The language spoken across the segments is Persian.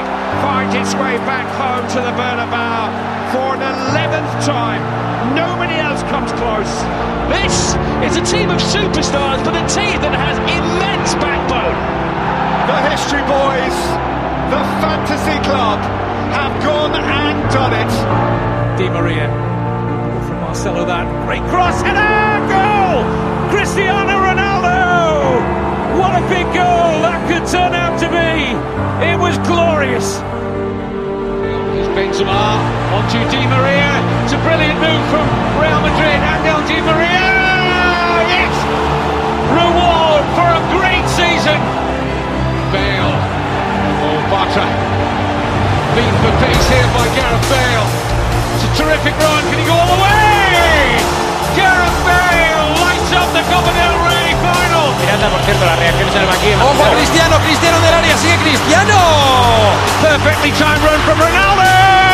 finds its way back home to the Bernabeu for an 11th time. Nobody else comes close. This is a team of superstars, but a team that has immense backbone. The History Boys, the Fantasy Club, have gone and done it. Di Maria, from Marcelo, that great cross, header, goal! Cristiano Ronaldo! What a big goal that could turn out to be. It was glorious. Here's Benzema onto Di Maria. It's a brilliant move from Real Madrid. Angel Di Maria. Yes! Reward for a great season. Bale. Oh, Bata. Beaten for pace here by Gareth Bale. It's a terrific run. Can he go all the way? Gareth Bale lights up the Copa del Rey final. Miranda, por cierto, las reacciones en el banquillo. Ojo a Cristiano, Cristiano del área, sigue Cristiano. Perfectly timed run from Ronaldo.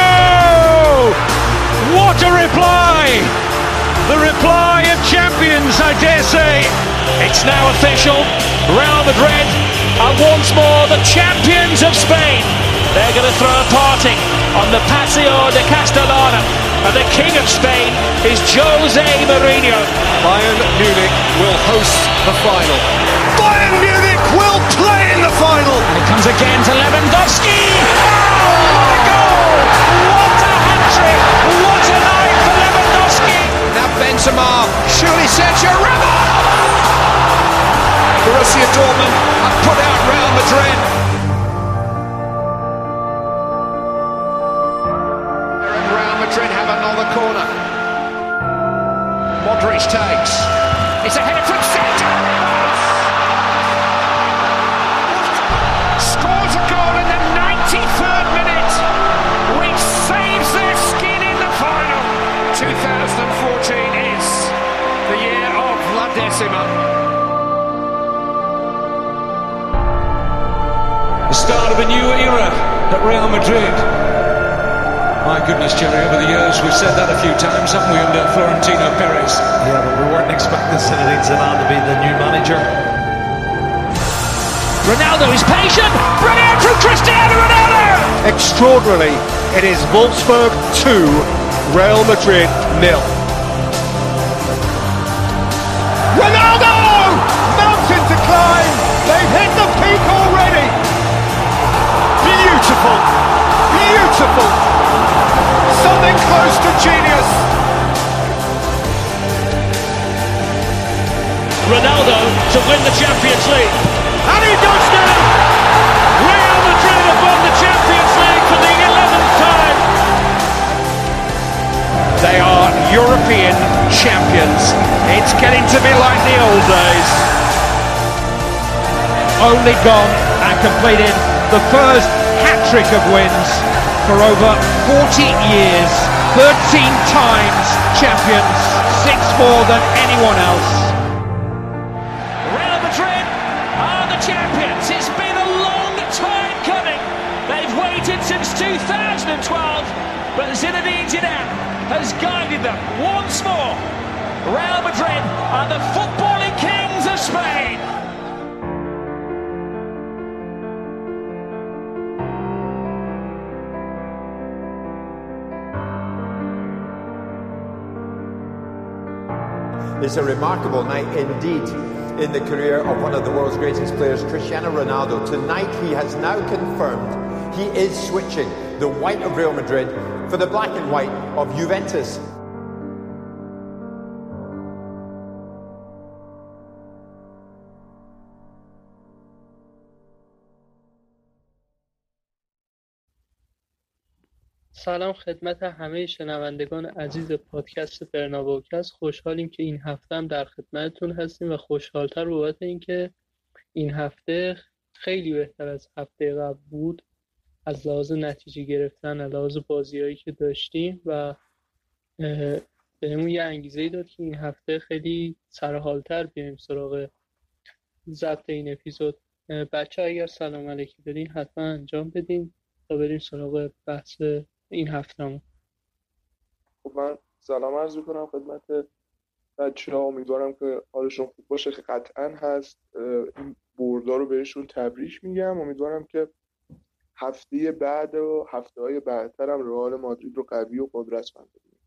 What a reply! The reply of champions, I dare say. It's now official. Real Madrid are once more the champions of Spain. They're going to throw a party on the Paseo de Castellana. And the king of Spain is Jose Mourinho. Bayern Munich will host the final. Bayern Munich will play in the final. And it comes again to Lewandowski. Oh, what a goal! What a hat-trick! What a night for Lewandowski! Now Benzema, surely Sergio Ramos. Borussia Dortmund have put out Real Madrid. Real Madrid have another corner. Modric takes. It's a header from Sergio Ramos. Scores a goal in the 93rd minute, which saves their skin in the final. 2014 is the year of La Decima. The start of a new era at Real Madrid. My goodness, Jerry, over the years we've said that a few times, haven't we, under Florentino Perez? Yeah, but we weren't expecting Zinedine Zidane to be the new manager. Ronaldo is patient. Brilliant from Cristiano Ronaldo. Extraordinarily, it is Wolfsburg 2, Real Madrid 0. Ronaldo! Mountain to climb! They've hit the peak already! Beautiful! Beautiful! Something close to genius! Ronaldo to win the Champions League. And he does now! Real Madrid have won the Champions League for the 11th time. They are European champions. It's getting to be like the old days. Only gone and completed the first hat-trick of wins for over 40 years. 13 times champions, 6 more than anyone else. Real Madrid are the champions. It's been a long time coming. They've waited since 2012, but Zinedine Zidane has guided them once more. Real Madrid are the footballing kings of Spain. It's a remarkable night indeed in the career of one of the world's greatest players, Cristiano Ronaldo. Tonight he has now confirmed he is switching the white of Real Madrid for the black and white of Juventus. سلام خدمت همه شنوندگان عزیز پادکست برنابوکست. خوشحالیم که این هفته هم در خدمتتون هستیم و خوشحالتر بابت اینکه این هفته خیلی بهتر از هفته قبل بود از لحاظ نتیجه گرفتن، از لحاظ بازیایی که داشتیم و بهمون یه انگیزه‌ای داد که این هفته خیلی سرحالتر بیایم سراغ ضبط این اپیزود. بچه‌ها اگر سلام علیکی دارین حتما انجام بدین تا بریم سراغ بحث این هفته‌مون. خب من سلام عرض می‌کنم خدمت بچه‌ها. امیدوارم که حالشون خوب باشه که قطعاً هست. این بردا رو بهشون تبریک میگم. امیدوارم که هفته بعد و هفته‌های بعدتر هم رئال مادرید رو قوی و قدرتمند ببینیم.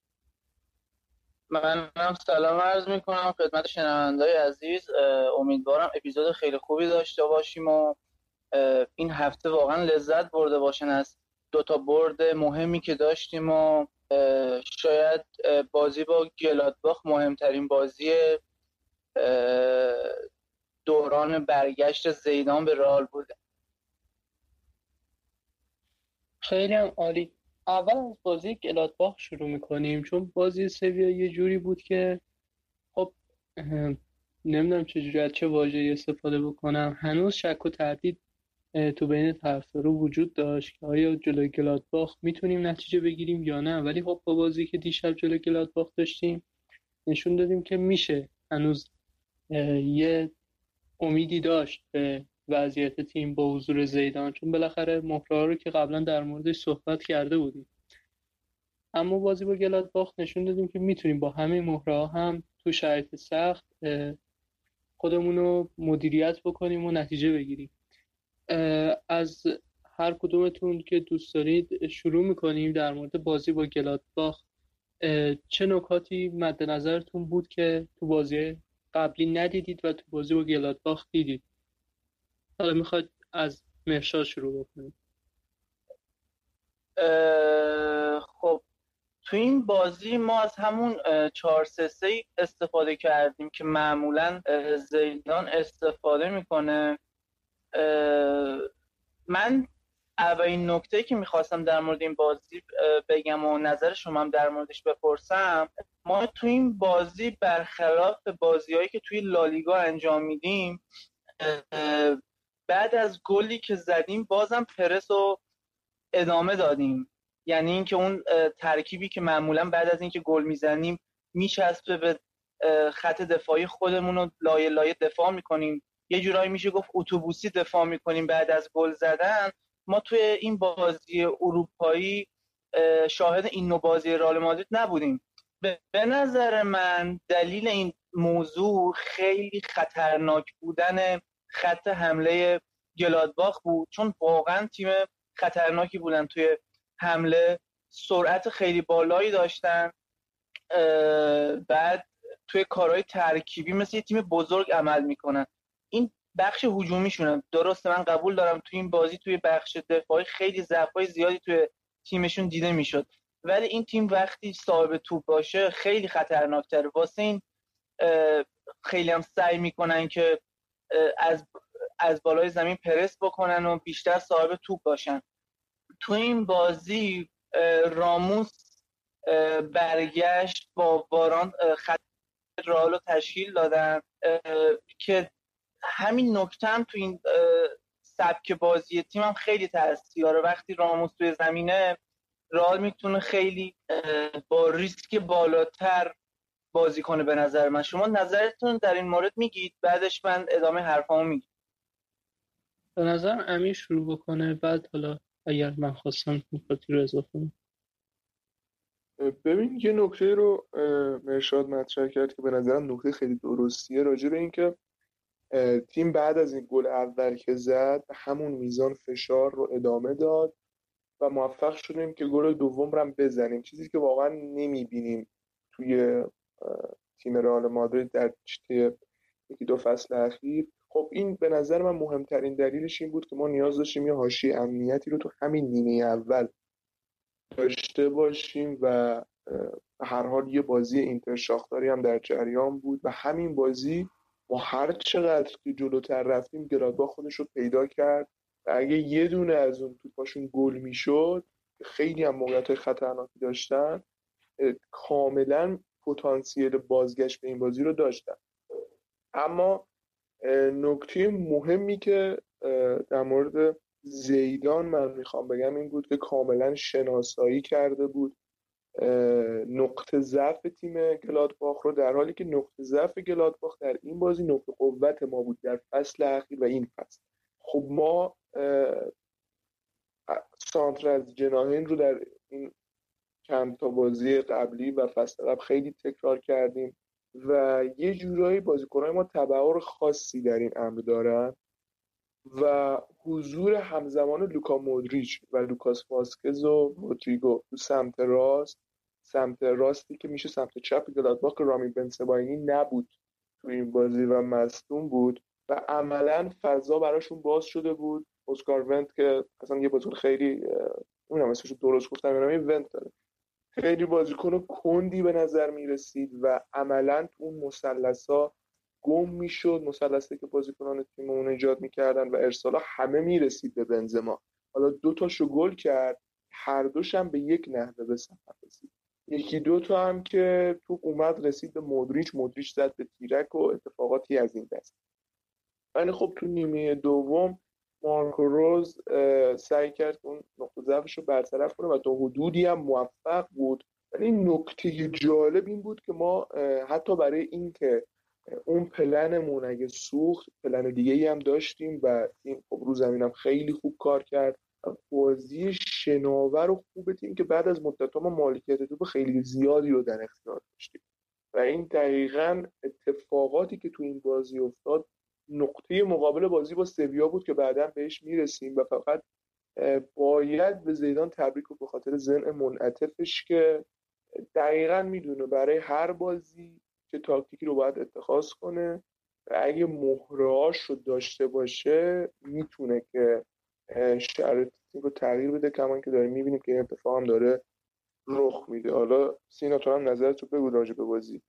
منم سلام عرض میکنم خدمت شنونده‌های عزیز. امیدوارم اپیزود خیلی خوبی داشته باشیم و این هفته واقعا لذت برده باشن از 2 برد مهمی که داشتیم و شاید بازی با گلادباخ مهمترین بازی دوران برگشت زیدان به رئال بوده. خیلی هم عالی. اول از بازی گلادباخ شروع میکنیم، چون بازی سویا یه جوری بود که خب نمیدونم چجوری از چه واژه‌ای استفاده بکنم، هنوز شک و تردید تو بین طرفدارا وجود داشت که آیا جلوی گلادباخ میتونیم نتیجه بگیریم یا نه. ولی خب با بازی که دیشب جلوی گلادباخ داشتیم نشون دادیم که میشه، هنوز یه امیدی داشت به وضعیت تیم با حضور زیدان، چون بالاخره مهره‌ها رو که قبلا در موردش صحبت کرده بودیم. اما بازی با گلادباخ نشون دادیم که میتونیم با همه مهره‌ها هم تو شرایط سخت خودمون رو مدیریت بکنیم و نتیجه بگیریم. از هر کدومتون که دوست دارید شروع میکنیم در مورد بازی با گلادباخ. چه نکاتی مد نظرتون بود که تو بازی قبلی ندیدید و تو بازی با گلادباخ دیدید؟ حالا میخواید از مهرشاد شروع بکنید. خب تو این بازی ما از همون 4-3-3 استفاده کردیم که معمولا زیدان استفاده میکنه. من اولین نکته که میخواستم در مورد این بازی بگم و نظر شما هم در موردش بپرسم، ما تو این بازی برخلاف بازی‌هایی که توی لالیگا انجام میدیم، بعد از گلی که زدیم بازم پرس رو ادامه دادیم. یعنی اینکه اون ترکیبی که معمولا بعد از اینکه گل میزنیم میچسبه به خط دفاعی خودمون و لایه لایه دفاع میکنیم، یه جورایی میشه گفت اتوبوسی دفاع میکنیم بعد از گل زدن. ما توی این بازی اروپایی شاهد این نوع بازی رئال مادرید نبودیم. به نظر من دلیل این موضوع خیلی خطرناک بودن خط حمله گلادباخ بود، چون واقعا تیم خطرناکی بودن توی حمله، سرعت خیلی بالایی داشتن، بعد توی کارهای ترکیبی مثل یه تیم بزرگ عمل میکنن. این بخش هجومیشونه، درسته من قبول دارم توی این بازی توی بخش دفاعی خیلی ضعف‌های زیادی توی تیمشون دیده میشد، ولی این تیم وقتی صاحب توپ باشه خیلی خطرناک‌تره. واسه این خیلی هم سعی میکنن که از بالای زمین پرس بکنن و بیشتر صاحب توپ باشن. تو این بازی راموس برگشت با واران خط رئال رو تشکیل دادن که همین نکته هم تو این سبک بازی تیم هم خیلی تاثیر داره. وقتی راموس توی زمینه رئال میتونه خیلی با ریسک بالاتر بازی کنه. به نظر من شما نظرتون در این مورد میگید، بعدش من ادامه حرفامو میگم. به نظر امیر شروع بکنه، بعد حالا اگر من خواستم نکاتی رو اضافه کنم. ببین یه نکته رو مرشاد مطرح کرد که به نظرم نکته خیلی درستیه راجع به این که تیم بعد از این گل اول که زد همون میزان فشار رو ادامه داد و موفق شدیم که گل دوم رو هم بزنیم، چیزی که واقعا نمیبینیم توی تیم رئال مادرید در طی 1-2 فصل اخیر. خب این به نظر من مهمترین دلیلش این بود که ما نیاز داشتیم یه حاشیه امنیتی رو تو همین نیمه اول داشته باشیم و هر حال یه بازی اینتر شاختاری هم در جریان بود و همین بازی ما هر چقدر که جلوتر رفتیم گلادباخ خودش رو پیدا کرد و اگه یه دونه از اون توپاشون گل میشد، خیلی هم موقعیت خطرناکی داشتن، کاملا پتانسیل بازگشت به این بازی رو داشتن. اما نکته مهمی که در مورد زیدان من میخوام بگم این بود که کاملا شناسایی کرده بود نقطه ضعف تیم گلادباخ رو، در حالی که نقطه ضعف گلادباخ در این بازی نقطه قوت ما بود در فصل اخیر و این فصل. خب ما سانتر از جناحین رو در این چند تا بازی قبلی و فصل قبل خیلی تکرار کردیم و یه جورایی بازیکن‌های ما تبعار خاصی در این امر دارن و حضور همزمان لوکا مودریچ و لوکاس واسکز و رودریگو تو سمت راستی که میشه سمت چپ گلادباخ، رامی بنسباینی نبود تو این بازی و مصدوم بود و عملا فضا براشون باز شده بود. اسکار ونت که اصلا یه بازیکن خیلی اونم اسمش درست گفتم یا نه، ونت داره، خیلی بازیکن کندی به نظر میرسید و عملا تو اون مثلثا گم میشد، مثلثی که بازیکنان تیممون ایجاد میکردن و ارسالا همه میرسید به بنزما. حالا 2 تاشو گل کرد، هر دوش هم به یک نحوه به ثمر رسید. 1-2 تا هم که تو اومد رسید به مودریچ زد به تیرک و اتفاقاتی از این دست. ولی خب تو نیمه دوم مارکو روز سعی کرد اون نقطه ضعفش رو برطرف کنه و تا حدودی هم موفق بود. ولی نکته جالب این بود که ما حتی برای این که اون پلنمون اگه سوخت، پلن دیگه ای هم داشتیم و این خب رو زمینم خیلی خوب کار کرد. بازی شناور و خوب تیم که بعد از مدت‌ها ما مالکیت توپ خیلی زیادی رو در اختیار داشتیم و این دقیقاً اتفاقاتی که تو این بازی افتاد نقطه مقابل بازی با سویا بود که بعداً بهش میرسیم و فقط باید به زیدان تبریک رو به خاطر ذهن منعطفش که دقیقاً میدونه برای هر بازی چه تاکتیکی رو باید اتخاذ کنه و اگه مهرهاش رو داشته باشه میتونه که شرایط رو تغییر بده، کمان که داریم میبینیم که این اتفاق هم داره رخ میده. حالا سینا تو هم نظرت رو بگو راجع به بازی.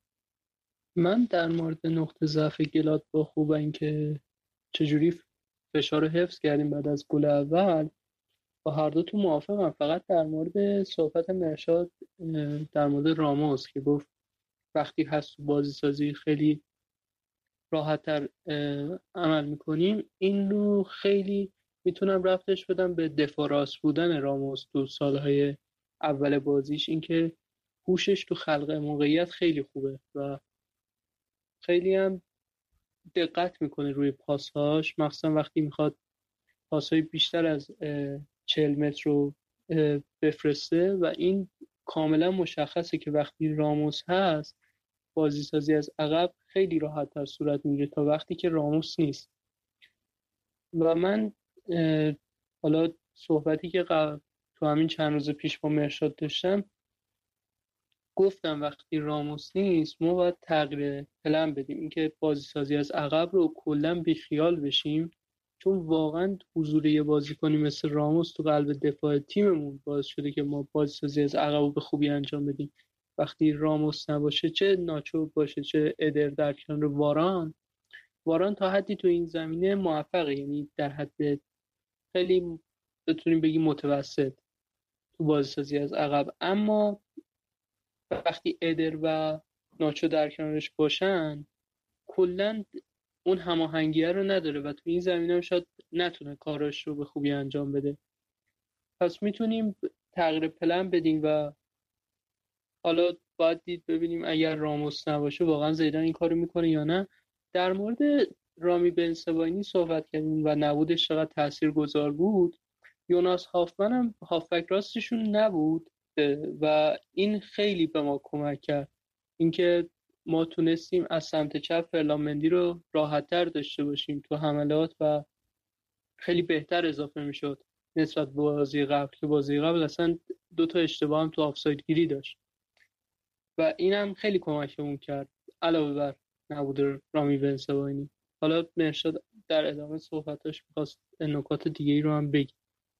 من در مورد نقطه ضعف گلادباخ و اینکه چجوری فشار رو حفظ کردیم بعد از گل اول با هر دو تو موافقم. فقط در مورد صحبت مرشاد در مورد راموس که گفت وقتی هست تو بازی سازی خیلی راحت‌تر عمل میکنیم، این رو خیلی میتونم ربطش بدم به دفاع راست بودن راموس تو سالهای اول بازیش. اینکه هوشش تو خلق موقعیت خیلی خوبه و خیلی هم دقت میکنه روی پاسهاش، مخصوصا وقتی میخواد پاسهای بیشتر از 40 متر رو بفرسته و این کاملا مشخصه که وقتی راموس هست بازی سازی از عقب خیلی راحت تر صورت میگیره تا وقتی که راموس نیست. و من حالا صحبتی که تو همین چند روز پیش با مرشاد داشتم گفتم وقتی راموس نیست ما باید تغییر پلن بدیم، اینکه بازی سازی از عقب رو کلا بیخیال بشیم، چون واقعا حضور یه بازیکنی مثل راموس تو قلب دفاع تیممون باعث شده که ما بازی سازی از عقب رو به خوبی انجام بدیم. وقتی راموس نباشه، چه ناچو باشه چه ادر در کنار واران تا حدی تو این زمینه موفقه، یعنی در حد خیلی بتونیم بگیم متوسط تو بازی سازی از عقب، اما وقتی ادر و ناچو در کنارش باشن کلا اون هماهنگیه رو نداره و تو این زمینه هم شاید نتونه کاراش رو به خوبی انجام بده. پس میتونیم تغییر پلن بدیم و حالا باید دید ببینیم اگر راموس نباشه واقعا زیدان این کارو میکنه یا نه. در مورد رامی بنسباینی صحبت کردیم و نبودش چقدر تاثیرگذار بود. یوناس هافمن هم هافبک راستشون نبود و این خیلی به ما کمک کرد، اینکه ما تونستیم از سمت چپ فرلان رو راحت‌تر داشته باشیم تو حملات و خیلی بهتر اضافه میشد نسبت به بازی قبل که بازی قبل اصلا 2 تا اشتباه هم تو آفساید گیری داشت و اینم خیلی کمکمون کرد علاوه بر نبود رامی بنسباینی. حالا مرشاد در ادامه صحبتاش می‌خواست نکات دیگه‌ای رو هم بگی.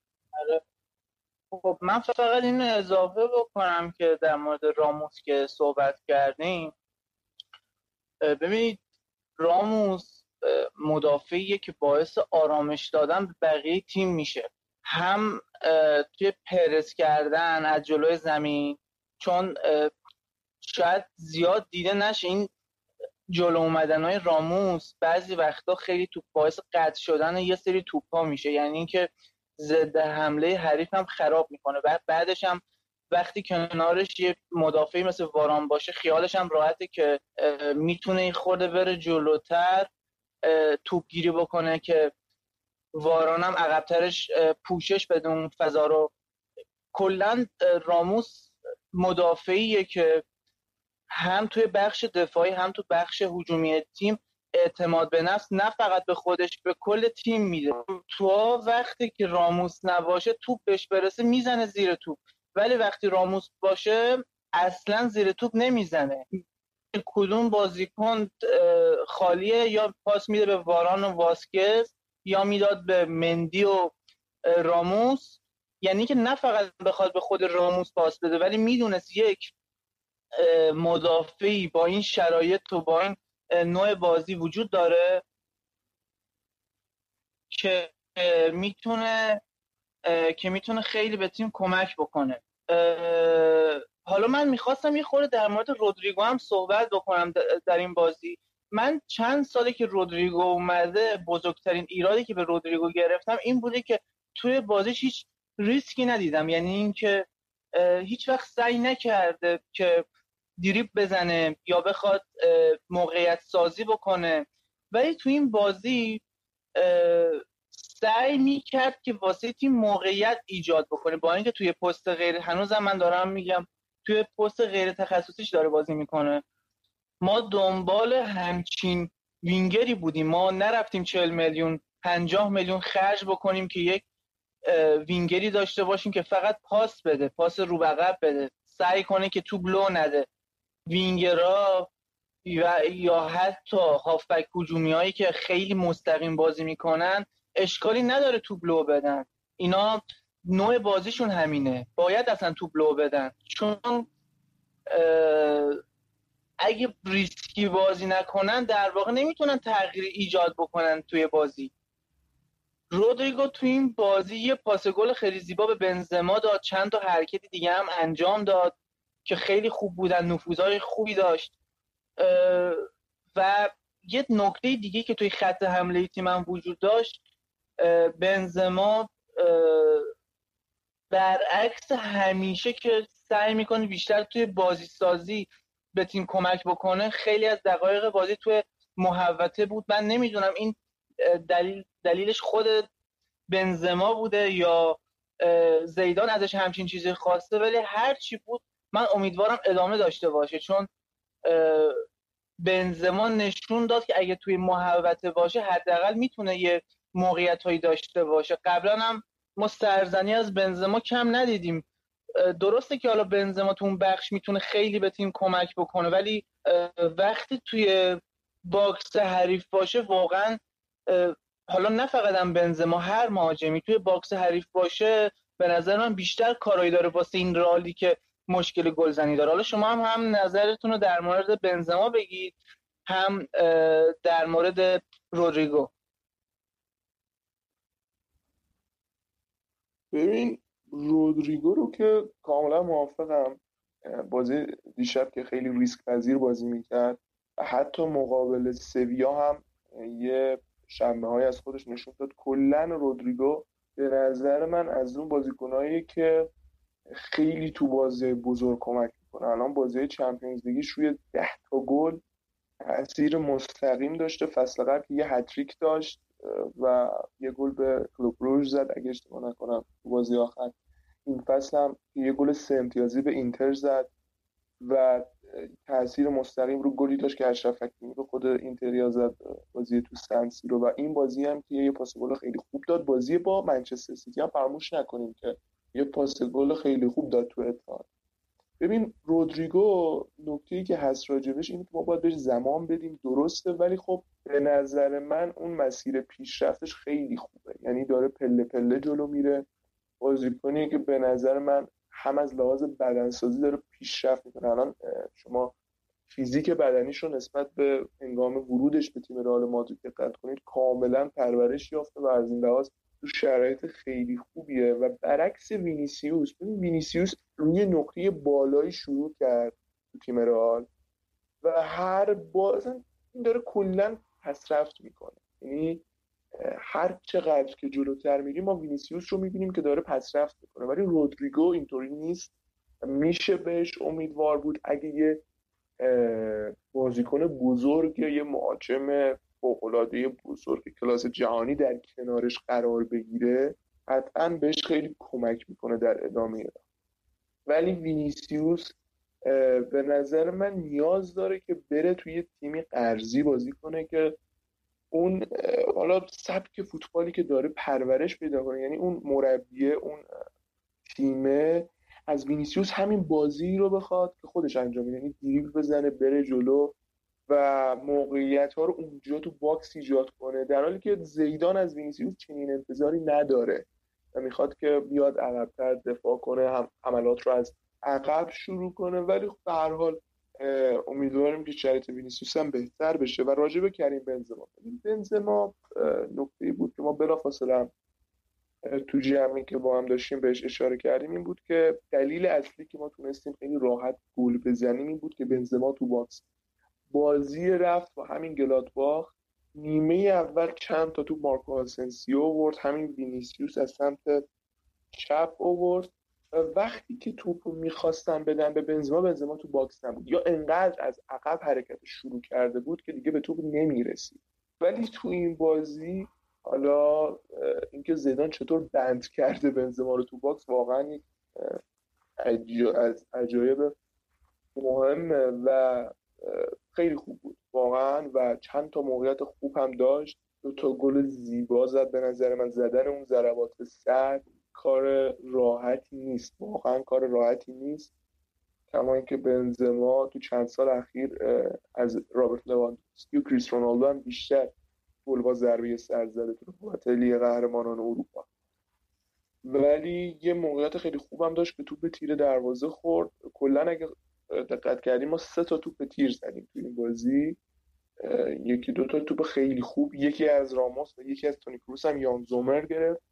خب من فقط این اضافه بکنم که در مورد راموس که صحبت کردیم، ببینید راموس مدافعیه که باعث آرامش دادن به بقیه تیم میشه، هم توی پرس کردن از جلوی زمین، چون شاید زیاد دیده نشه این جلو اومدنهای راموس بعضی وقتا خیلی توپ باعث قطع شدن یه سری توپا میشه، یعنی اینکه ضد حمله حریف هم خراب میکنه. بعدش هم وقتی کنارش یه مدافعی مثل واران باشه خیالش هم راحته که میتونه این خورده بره جلوتر توپ گیری بکنه که واران هم عقبترش پوشش بده اون فضا رو. کلن راموس مدافعیه که هم توی بخش دفاعی هم تو بخش هجومی تیم اعتماد به نفس نه فقط به خودش، به کل تیم میده. تو وقتی که راموس نباشه توپ بهش برسه میزنه زیر توپ، ولی وقتی راموس باشه اصلا زیر توپ نمیزنه. کدوم بازیکن خالیه یا پاس میده به واران و واسکز یا میداد به مندی و راموس. یعنی که نه فقط بخواد به خود راموس پاس بده، ولی میدونست یک مدافعی با این شرایط و با این نوع بازی وجود داره که میتونه خیلی به تیم کمک بکنه. حالا من میخواستم یه خورده در مورد رودریگو هم صحبت بکنم در این بازی. من چند ساله که رودریگو اومده بزرگترین ایرادی که به رودریگو گرفتم این بوده که توی بازیش هیچ ریسکی ندیدم. یعنی این که هیچ وقت سعی نکرده که دریبل بزنه یا بخواد موقعیت سازی بکنه، ولی تو این بازی سعی میکرد که واسه تیم موقعیت ایجاد بکنه، با اینکه توی پست غیر، هنوزم من دارم میگم توی پست غیر تخصصیش داره بازی میکنه. ما دنبال همچین وینگری بودیم، ما نرفتیم 40 میلیون 50 میلیون خرج بکنیم که یک وینگری داشته باشیم که فقط پاس بده، پاس رو به عقب بده، سعی کنه که توپ لو نده. وینگرها یا حتی هافبک هجومی هایی که خیلی مستقیم بازی میکنن اشکالی نداره توپ لو بدن، اینا نوع بازیشون همینه، باید اصلا توپ لو بدن، چون اگه ریسکی بازی نکنن در واقع نمیتونن تغییر ایجاد بکنن توی بازی. رودریگو توی این بازی یه پاس گل خیلی زیبا به بنزما داد، چند تا حرکت دیگه هم انجام داد که خیلی خوب بودن، نفوذهای خوبی داشت. و یه نکته دیگه که توی خط حمله تیم هم وجود داشت، بنزما برعکس همیشه که سعی میکنه بیشتر توی بازی سازی به تیم کمک بکنه، خیلی از دقایق بازی توی محوطه بود. من نمیدونم این دلیلش خود بنزما بوده یا زیدان ازش همچین چیزی خواسته، ولی هر چی بود من امیدوارم ادامه داشته باشه، چون بنزما نشون داد که اگه توی محوطه باشه حداقل میتونه یه موقعیتایی داشته باشه. قبلا هم ما سرزنی از بنزما کم ندیدیم. درسته که حالا بنزما تو اون بخش میتونه خیلی به تیم کمک بکنه، ولی وقتی توی باکس حریف باشه واقعا، حالا نه فقط هم بنزما، هر مهاجمی توی باکس حریف باشه به نظر من بیشتر کارایی داره واسه این رالی که مشکل گلزنی داره. حالا شما هم نظرتون رو در مورد بنزما بگید، هم در مورد رودریگو. ببین رودریگو رو که کاملا موافقم. بازی دیشب که خیلی ریسک پذیر بازی میکرد، حتی مقابل سویا هم یه شنبه های از خودش نشون داد. کلا رودریگو به نظر من از اون بازیکنایی که خیلی تو بازی بزرگ کمک میکنه. الان بازی چمپیونز لیگش روی 10 تا گل تاثیر مستقیم داشته. فصل قبل یه هتریک داشت و یه گل به کلوب روژ زد اگه اشتباه نکنم تو بازی آخر. این فصل هم یه گل 3 امتیازی به اینتر زد و تاثیر مستقیم رو گلی داشت که اشرف حکیمی به خود اینتریا زد بازی تو سن سیرو. و این بازی هم که یه پاس گل خیلی خوب داد. بازی با منچستر سیتی هم فراموش نکنیم که یه پاس گل خیلی خوب داد تو اتحاد. ببین رودریگو نکته‌ای که هست راجبش اینه که ما باید بهش زمان بدیم، درسته، ولی خب به نظر من اون مسیر پیشرفتش خیلی خوبه. یعنی داره پله پله جلو میره، بازیکنیه که به نظر من هم از لحاظ بدنسازی داره پیشرفت میکنه. الان شما فیزیک بدنیش رو نسبت به هنگام ورودش به تیم رئال مادرید دقت کنید کاملا پرورش یافته و از این لحاظ تو شرایط خیلی خوبیه. و برعکس وینیسیوس، ببین وینیسیوس روی نقطه بالایی شروع کرد تو تیم رئال و هر باز این داره کلا پسرفت میکنه. یعنی هر چقدر که جلوتر میریم ما وینیسیوس رو میبینیم که داره پسرفت میکنه، ولی رودریگو اینطوری نیست. میشه بهش امیدوار بود اگه یه بازیکن بزرگ، یه مهاجم فوق‌العاده بزرگ کلاس جهانی در کنارش قرار بگیره قطعا بهش خیلی کمک میکنه در ادامه. ولی وینیسیوس به نظر من نیاز داره که بره توی تیمی قرضی بازی کنه که اون حالا سبک فوتبالی که داره پرورش پیدا کنه، یعنی اون مربیه، اون تیمه از وینیسیوس همین بازی رو بخواد که خودش انجام میده، یعنی دریبل بزنه بره جلو و موقعیت ها رو اونجا تو باکس ایجاد کنه، در حالی که زیدان از وینیسیوس چنین انتظاری نداره و میخواد که بیاد عقب‌تر دفاع کنه، حملات رو از عقب شروع کنه. ولی به هر حال امیدواریم که شرایط وینیسیوس هم بهتر بشه. و راجع به کریم بنزما نکته‌ای بود که ما بلافاصله تو جمعی که با هم داشتیم بهش اشاره کردیم، این بود که دلیل اصلی که ما تونستیم خیلی راحت گل بزنیم این بود که بنزما تو باکس بازی رفت با همین گلادباخ نیمه اول چند تا تو مارکو آسنسیو آورد، همین وینیسیوس از سمت چپ آورد و وقتی که توپو میخواستن بدن به بنزما تو باکس نبود یا انقدر از عقب حرکت شروع کرده بود که دیگه به توپ نمیرسید. ولی تو این بازی حالا اینکه زیدان چطور بند کرده بنزما رو تو باکس واقعا یک از عجایب مهمه و خیلی خوب بود واقعا و چند تا موقعیت خوب هم داشت، 2 تا گل زیبا زد. به نظر من زدن اون ضربات سر کار راحتی نیست، واقعا کار راحتی نیست، کما اینکه بنزما تو چند سال اخیر از رابرت لواندوفسکی و کریس رونالدو هم بیشتر گل با ضربه سر زده تو رقابت لیگ قهرمانان اروپا. ولی یه موقعیت خیلی خوبم داشت که توپ تیر دروازه خورد. کلا اگه دقت کردیم ما 3 تا توپ تیر زدیم تو این بازی، 1-2 تا توپ خیلی خوب، یکی از راموس و یکی از تونی کروس هم یان زومر گرفت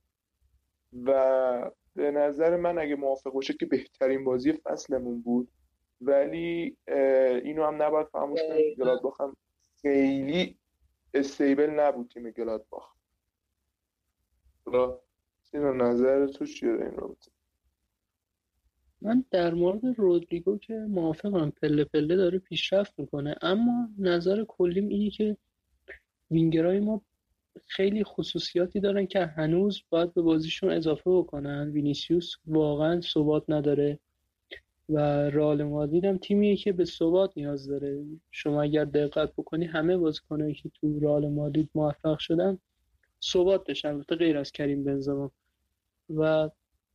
و به نظر من اگه موافق باشه که بهترین بازی فصلمون بود. ولی اینو هم نباید فراموش کنیم گلادباخ هم خیلی استیبل نبود تیم گلادباخ. این نظر تو چیه این رابطه؟ من در مورد رودریگو که موافقم، پله پله داره پیشرفت میکنه، اما نظر کلیم اینه که وینگرهای ما خیلی خصوصیاتی دارن که هنوز باید به بازیشون اضافه بکنن. وینیسیوس واقعا ثبات نداره و رئال مادرید هم تیمیه که به ثبات نیاز داره. شما اگر دقت بکنی همه بازیکنایی که تو رئال مادرید موفق شدن ثبات داشتن، البته غیر از کریم بنزما. و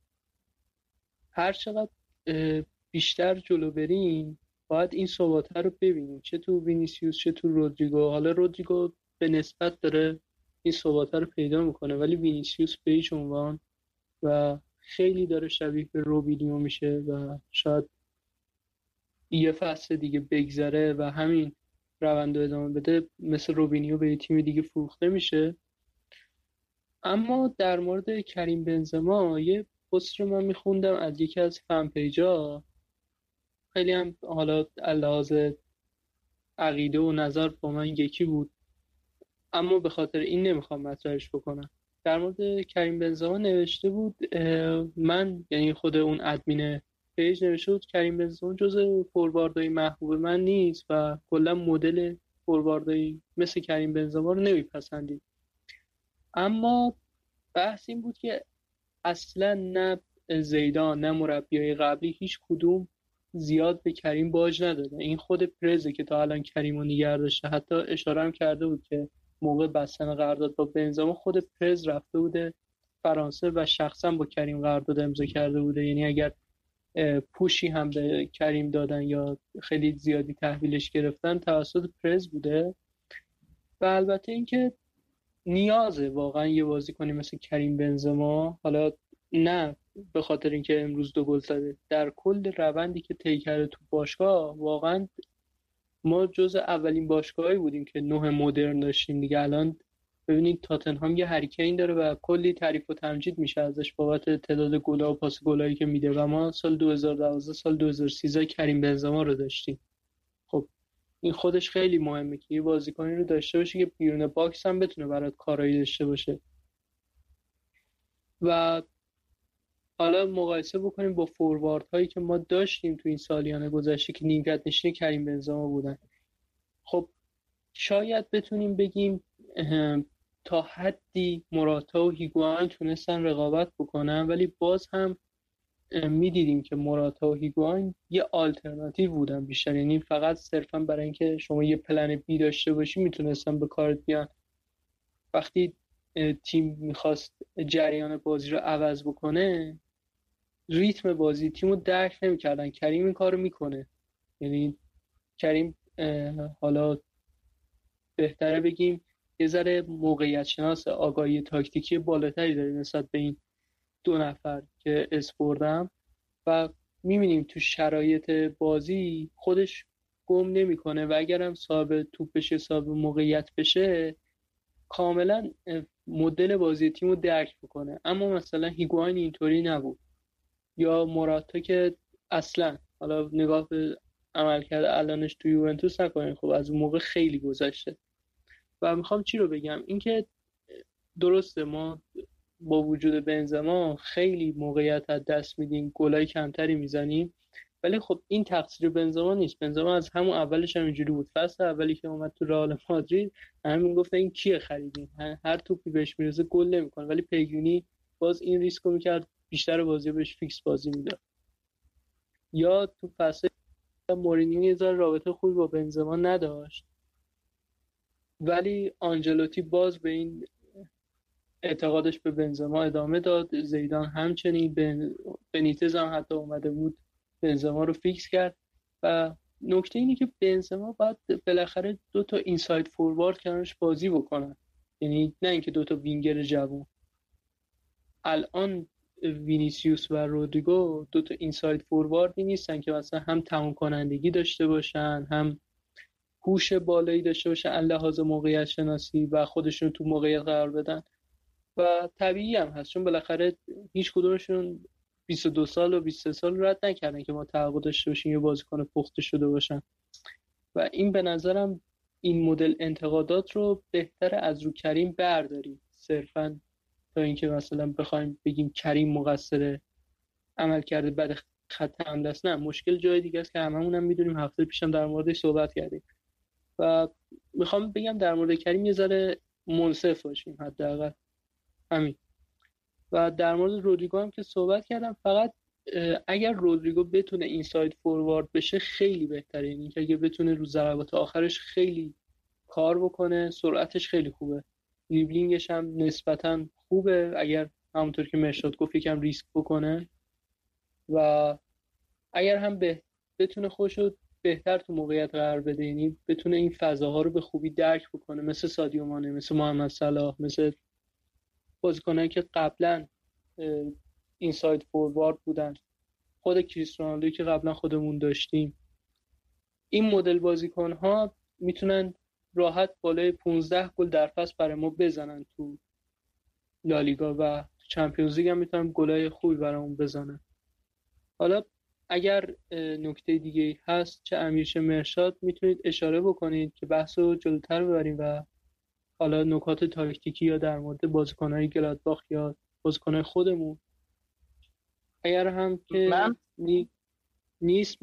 هر چقدر بیشتر جلو بریم باید این ثبات رو ببینیم، چه تو وینیسیوس چه تو رودریگو. حالا رودریگو به نسبت داره این ثبات رو پیدا میکنه ولی وینیسیوس به هیچ عنوان و خیلی داره شبیه به روبینیو میشه و شاید یه فصل دیگه بگذره و همین روند رو ادامه بده مثل روبینیو به یه تیم دیگه فروخته میشه. اما در مورد کریم بنزما یه پست رو من میخوندم از یکی از فن پیجا، خیلی هم حالا لحاظ عقیده و نظر با من یکی بود اما به خاطر این نمیخوام مطرحش بکنم. در مورد کریم بنزما نوشته بود، من یعنی خود اون ادمین پیج نوشته بود کریم بنزما جزء فورواردهای محبوب من نیست و کلا مدل فورواردهای مثل کریم بنزما رو نمیپسندید. اما بحث این بود که اصلا نه زیدان نه مربیای قبلی هیچ کدوم زیاد به کریم باج نداده. این خود پرزه که تا الان کریمو نگه داشته. حتی اشاره هم کرده بود که موقع بستن قرارداد با بنزما خود پرز رفته بوده فرانسه و شخصا با کریم قرارداد امضا کرده بوده. یعنی اگر پوشی هم به کریم دادن یا خیلی زیادی تحویلش گرفتن توسط پرز بوده. و البته اینکه نیازه واقعا یه بازیکنی مثل کریم بنزما، حالا نه به خاطر اینکه امروز 2 گل زده، در کل روندی که طی کرده تو باشگاه واقعا ما جز اولین باشگاهایی بودیم که 9 مدرن داشتیم دیگه. الان ببینید تاتنهام یه هری کین داره و کلی تعریف و تمجید میشه ازش بابت تعداد گل‌ها و پاس گلایی که میده و ما سال 2012 سال 2013 کریم بنزما رو داشتیم. خب این خودش خیلی مهمه که یه بازیکنی رو داشته باشه که بیرون باکس هم بتونه برات کارایی داشته باشه. و حالا مقایسه بکنیم با فوروارد هایی که ما داشتیم تو این سالیان گذشته که نیمکت نشین کریم بنزما بودن. خب شاید بتونیم بگیم تا حدی موراتا و هیگوان تونستن رقابت بکنن ولی باز هم میدیدیم که موراتا و هیگواین یه آلترناتیو بودن بیشتر، یعنی فقط صرفا برای اینکه شما یه پلن بی داشته باشی میتونستن به کارت بیان. وقتی تیم میخواست جریان بازی رو عوض بکنه، ریتم بازی تیمو درک نمیکردن. کریم این کارو میکنه، یعنی کریم حالا بهتره بگیم یه ذره موقعیت شناس، آگاهی تاکتیکی بالاتری داره نسبت به این دو نفر که اسپردم و میبینیم تو شرایط بازی خودش گم نمیکنه و اگرم صاحب توپ بشه، صاحب موقعیت بشه، کاملا مدل بازی تیمو درک میکنه. اما مثلا هیگواین اینطوری نبود، یا موراتا که اصلا، حالا نگاه به عملکرد الانش تو یوونتوس نکنین، خب از اون موقع خیلی گذشته. و میخوام چی رو بگم، اینکه درسته ما با وجود بنزما خیلی موقعیت از دست میدیم، گلای کمتری میزنیم، ولی خب این تقصیر بنزما نیست. بنزما از همون اولش هم اینجوری بود. فصل اولی که اومد تو رئال مادرید همین گفت این کیه خریدیم، هر توپی بهش میرسه گل نمیکنه، ولی پیگونی باز این ریسکو میکرد، بیشتر بازی بهش فیکس بازی میداد. یا تو فصل مورینیو یه ذره رابطه خوبی با بنزما نداشت، ولی آنجلوتی باز به این اعتقادش به بنزما ادامه داد. زیدان همچنین، بنیتز هم حتی اومده بود بنزما رو فیکس کرد. و نکته اینه که بنزما باید بالاخره 2 تا اینساید فوروارد کنارش بازی بکنن، یعنی نه اینکه 2 تا وینگر جوان. الان وینیسیوس و رودریگو 2 تا اینساید فورواردی نیستن که مثلا هم تمام کنندگی داشته باشن، هم هوش بالایی داشته باشن از لحاظ موقعیت شناسی و خودشون تو موقعیت قرار بدن. و طبیعی هم هست چون بالاخره هیچ کدومشون 22 سال و 23 سال رد نکردن که ما توقع داشته باشیم یه بازیکن پخته شده باشن. و این به نظرم این مدل انتقادات رو بهتره از رو کریم برداریم صرفاً، تا اینکه مثلا بخوایم بگیم کریم مقصر عمل کرده بعد خط حمله است. نه، مشکل جای دیگه است که هممون هم میدونیم، هفته پیشم در موردش صحبت کردیم. و میخوام بگم در مورد کریم یه ذره منصف باشیم حداقل، همین. و در مورد رودریگو هم که صحبت کردم، فقط اگر رودریگو بتونه اینساید فوروارد بشه خیلی بهتره، یعنی که اگه بتونه رو ضربات آخرش خیلی کار بکنه، سرعتش خیلی خوبه، دریبلینگش هم نسبتاً خوبه، اگر همونطور که مرشاد گفت یکم ریسک بکنه و اگر هم بتونه خودشو بهتر تو موقعیت قرار بده، یعنی بتونه این فضاها رو به خوبی درک بکنه، مثل سادیو مانه، مثل محمد صلاح، مثل بازیکنایی که قبلا اینساید فوروارد بودن، خود کریستیانو رونالدو که قبلا خودمون داشتیم. این مدل بازیکن‌ها میتونن راحت بالای 15 گل در فصل برای ما بزنن تو لالیگا و تو چمپیونز لیگ هم میتونن گلای خوبی برامون بزنن. حالا اگر نکته دیگه هست چه امیر چه مرشاد میتونید اشاره بکنید که بحثو جلوتر ببریم و حالا نکات تاکتیکی یا در مورد بازیکن‌های گلادباخ یا بازیکن‌های خودمون، اگر هم که نیست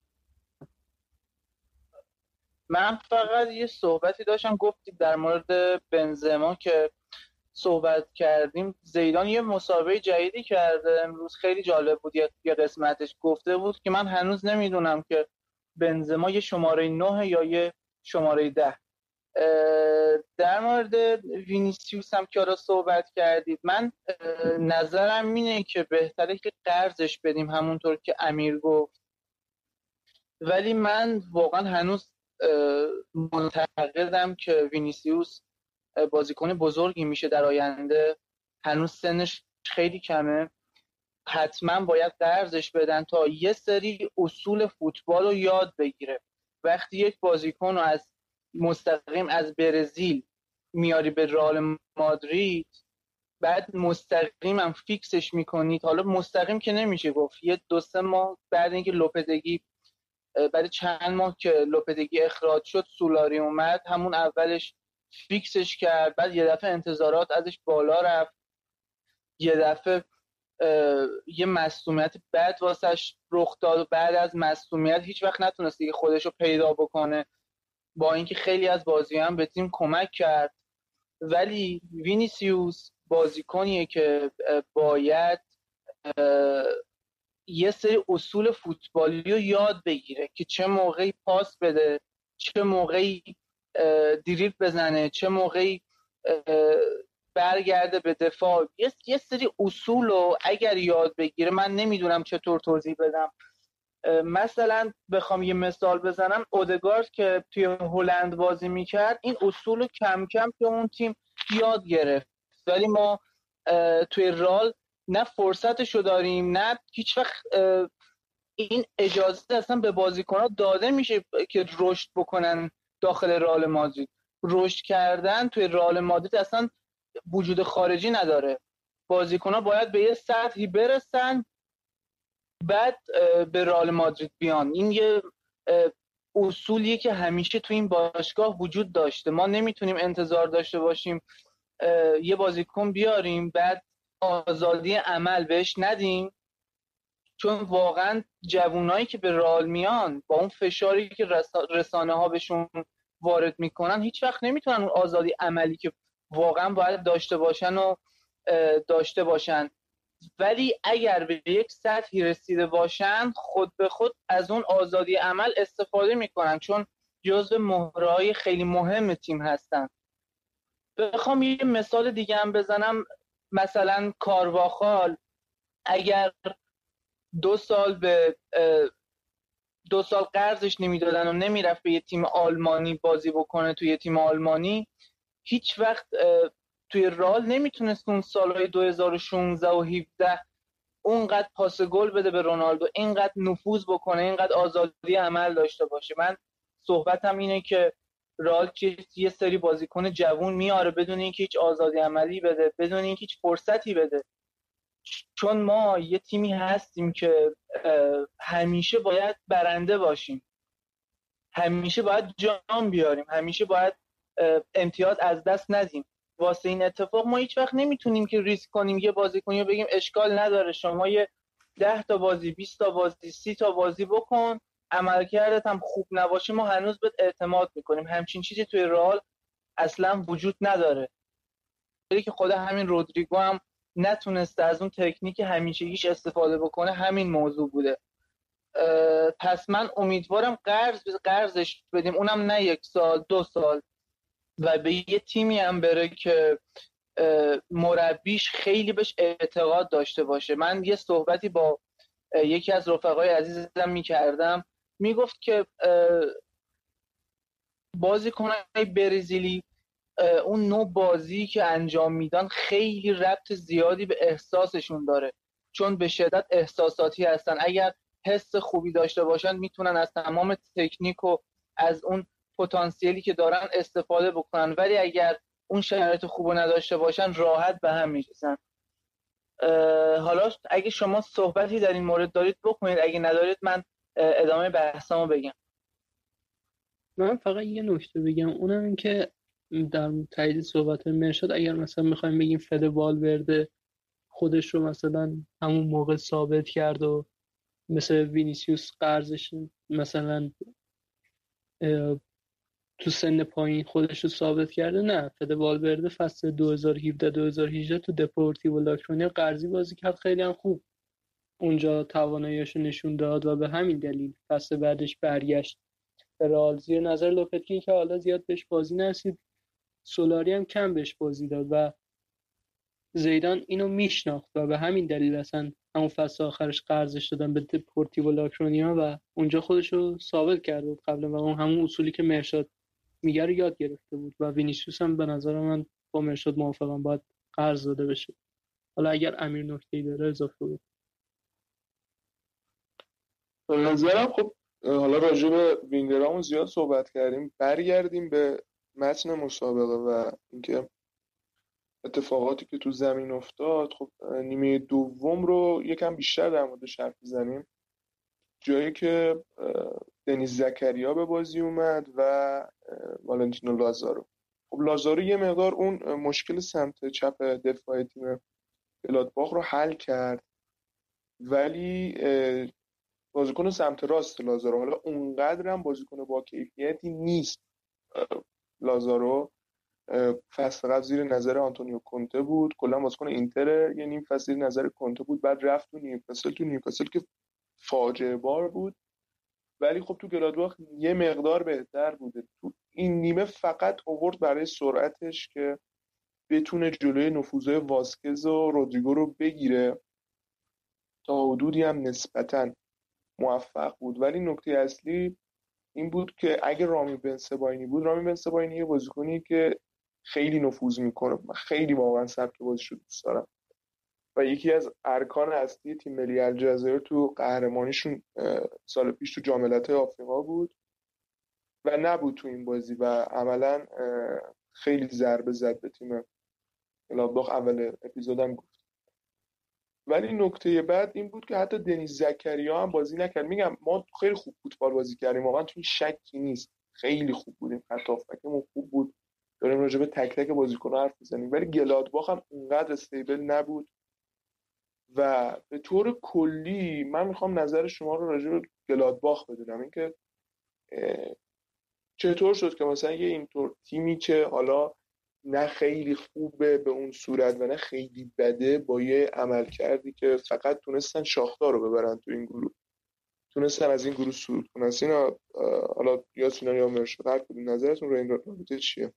من فقط یه صحبتی داشتم. گفتید در مورد بنزما که صحبت کردیم، زیدان یه مسابقه جدیدی کرده امروز، خیلی جالب بود. یه قسمتش گفته بود که من هنوز نمیدونم که بنزما یه شماره 9 یا یه شماره 10. در مورد وینیسیوس هم که آرا صحبت کردید، من نظرم اینه که بهتره که قرضش بدیم همونطور که امیر گفت، ولی من واقعا هنوز معتقدم که وینیسیوس بازیکن بزرگی میشه در آینده، هنوز سنش خیلی کمه، حتما باید قرضش بدن تا یه سری اصول فوتبال رو یاد بگیره. وقتی یک بازیکن رو از مستقیم از برزیل میاری به رئال مادرید، بعد مستقیم هم فیکسش میکنید، حالا مستقیم که نمیشه گفت، یه 2-3 ماه بعد اینکه لوپتگی، بعد چند ماه که لوپتگی اخراج شد سولاری اومد، همون اولش فیکسش کرد، بعد یه دفعه انتظارات ازش بالا رفت، یه دفعه یه مصدومیت بد واسش رخ داد و بعد از مصدومیت هیچ وقت نتونست دیگه خودشو پیدا بکنه، با اینکه خیلی از بازیکن به تیم کمک کرد. ولی وینیسیوس بازیکنیه که باید یه سری اصول فوتبالی رو یاد بگیره که چه موقعی پاس بده، چه موقعی دریبل بزنه، چه موقعی برگرده به دفاع. یه سری اصول رو اگر یاد بگیره، من نمیدونم چطور توضیح بدم. مثلا بخوام یه مثال بزنم، اودگارد که توی هلند بازی میکرد این اصول رو کم کم که اون تیم یاد گرفت، ولی ما توی رال نه فرصتشو داریم، نه هیچ وقت این اجازه اصلا به بازیکن‌ها داده میشه که رشد بکنن داخل رئال مادرید. رشد کردن توی رئال مادرید اصلا وجود خارجی نداره. بازیکن‌ها باید به یه سطحی برسن بعد به رئال مادرید بیان. این یه اصولیه که همیشه تو این باشگاه وجود داشته. ما نمیتونیم انتظار داشته باشیم یه بازیکن بیاریم بعد آزادی عمل بهش ندیم، چون واقعا جوونایی که به رئال میان با اون فشاری که رسانه ها بهشون وارد میکنن هیچ وقت نمیتونن اون آزادی عملی که واقعا باید داشته باشن و داشته باشن. ولی اگر به یک سطحی رسیده باشن خود به خود از اون آزادی عمل استفاده میکنن، چون جزو مهره‌های خیلی مهم تیم هستن. بخوام یه مثال دیگه هم بزنم، مثلا کارواخال اگر 2 سال قرضش نمیدادن و نمیرفت به یه تیم آلمانی بازی بکنه، توی یه تیم آلمانی هیچ وقت توی رئال نمیتونست اون سالهای 2016 و 17 اونقدر پاس گل بده به رونالدو، اینقدر نفوذ بکنه، اینقدر آزادی عمل داشته باشه. من صحبتم اینه که رئال یه سری بازیکن جوون میاره بدون اینکه هیچ آزادی عملی بده، بدون اینکه هیچ فرصتی بده، چون ما یه تیمی هستیم که همیشه باید برنده باشیم، همیشه باید جام بیاریم، همیشه باید امتیاز از دست ندیم. واسه این اتفاق ما هیچ وقت نمیتونیم که ریسک کنیم یه بازیکنی رو بگیم اشکال نداره شما یه 10 تا بازی، 20 تا بازی، 30 تا بازی بکن، عملکردت هم خوب نباشه ما هنوز بهت اعتماد میکنیم. همچین چیزی توی رئال اصلا وجود نداره. که خود همین رودریگو هم نتونسته از اون تکنیک همیشگیش استفاده بکنه، همین موضوع بوده. پس من امیدوارم قرضش بدیم، اونم نه 1 سال 2 سال، و به یه تیمی هم بره که مربیش خیلی بهش اعتقاد داشته باشه. من یه صحبتی با یکی از رفقای عزیزم میکردم، میگفت که بازیکنای برزیلی اون نوع بازی که انجام میدن خیلی ربط زیادی به احساسشون داره، چون به شدت احساساتی هستن. اگر حس خوبی داشته باشن میتونن از تمام تکنیک و از اون پتانسیلی که دارن استفاده بکنن، ولی اگر اون شرایط خوبو نداشته باشن راحت به هم میرسن. حالا اگه شما صحبتی در این مورد دارید بکنید، اگه ندارید من ادامه بحثامو بگم. من فقط یه نکته بگم، اونم این که در تایید صحبت مرشاد اگر مثلا میخوایم بگیم فد والورده خودش رو مثلا همون موقع ثابت کرد و مثل وینیسیوس قرضش مثلا تو سن پایین خودش رو ثابت کرده، نه، فد والورده فصل 2017-2018 تو دپورتیو لاکرونیا قرضی بازی کرد، خیلی هم خوب اونجا تواناییشو نشون داد و به همین دلیل فصل بعدش برگشت به رئال. زیر نظر لوپتگی که حالا زیاد بهش بازی نرسید، سولاری هم کم بهش بازی داد و زیدان اینو میشناخت و به همین دلیل اصلا همون فصل آخرش قرضش دادن به دپورتیو لاکرونیا و اونجا خودشو ثابت کرده بود قبلا و اون همون اصولی که مرشاد میگه رو یاد گرفته بود. و وینیسیوس هم به نظر من با مرشاد موافقم، باید قرض داده بشه. حالا اگر امیر نکته‌ای داره اضافه کنه. به نظرم خب حالا راجع به وینگرامون زیاد صحبت کردیم، برگردیم به متن مسابقه و اینکه اتفاقاتی که تو زمین افتاد. خب نیمه دوم رو یکم بیشتر در موردش حرف بزنیم، جایی که دنیز زکریا به بازی اومد و والنتینو لازارو. خب لازارو یه مقدار اون مشکل سمت چپ دفاع تیم گلادباخ رو حل کرد، ولی بازیکن سمت راست لازارو حالا اونقدر هم بازیکن با کیفیتی نیست. لازارو فصل قبل زیر نظر آنتونیو کونته بود، کلا بازیکن اینتر، یه نیم فصل زیر نظر کونته بود، بعد رفت تو نیوکاسل که فاجعه بار بود، ولی خب تو گلادباخ یه مقدار بهتر بوده. تو این نیمه فقط آورد برای سرعتش که بتونه جلوی نفوذهای واسکز و رودریگو رو بگیره، تا حدودی هم نسبتاً موفق بود. ولی نکته اصلی این بود که اگه رامی بنسباینی بود، رامی بنسباینی یه بازیکنی که خیلی نفوذ میکنه، من خیلی واقعا سبک بازیش رو دوست دارم و یکی از ارکان اصلی تیم ملی الجزایر تو قهرمانیشون سال پیش تو جام ملت‌های آفریقا بود و نبود تو این بازی و عملا خیلی ضربه زد به تیم گلادباخ. اول اپیزودم گفت. ولی نکته بعد این بود که حتی دنیز زکریا هم بازی نکرد. میگم ما خیلی خوب فوتبال بازی کردیم، واقعا تو این شکی نیست، خیلی خوب بودیم، خط هافبکمون خوب بود، داریم راجع به تک تک بازیکن‌ها حرف می‌زنیم. ولی گلادباخ هم اونقدر استیبل نبود و به طور کلی من میخوام نظر شما رو راجع به گلادباخ بدونم، اینکه چطور شد که مثلا یه اینطور تیمی که حالا نه خیلی خوبه به اون صورت و نه خیلی بده، با یه عمل کردی که فقط تونستن شاختار رو ببرن تو این گروه، تونستن از این گروه صعود کنن. سینا، حالا یا سینا یا مرشد، هر کدوم نظرتون رو این رابطه چیه؟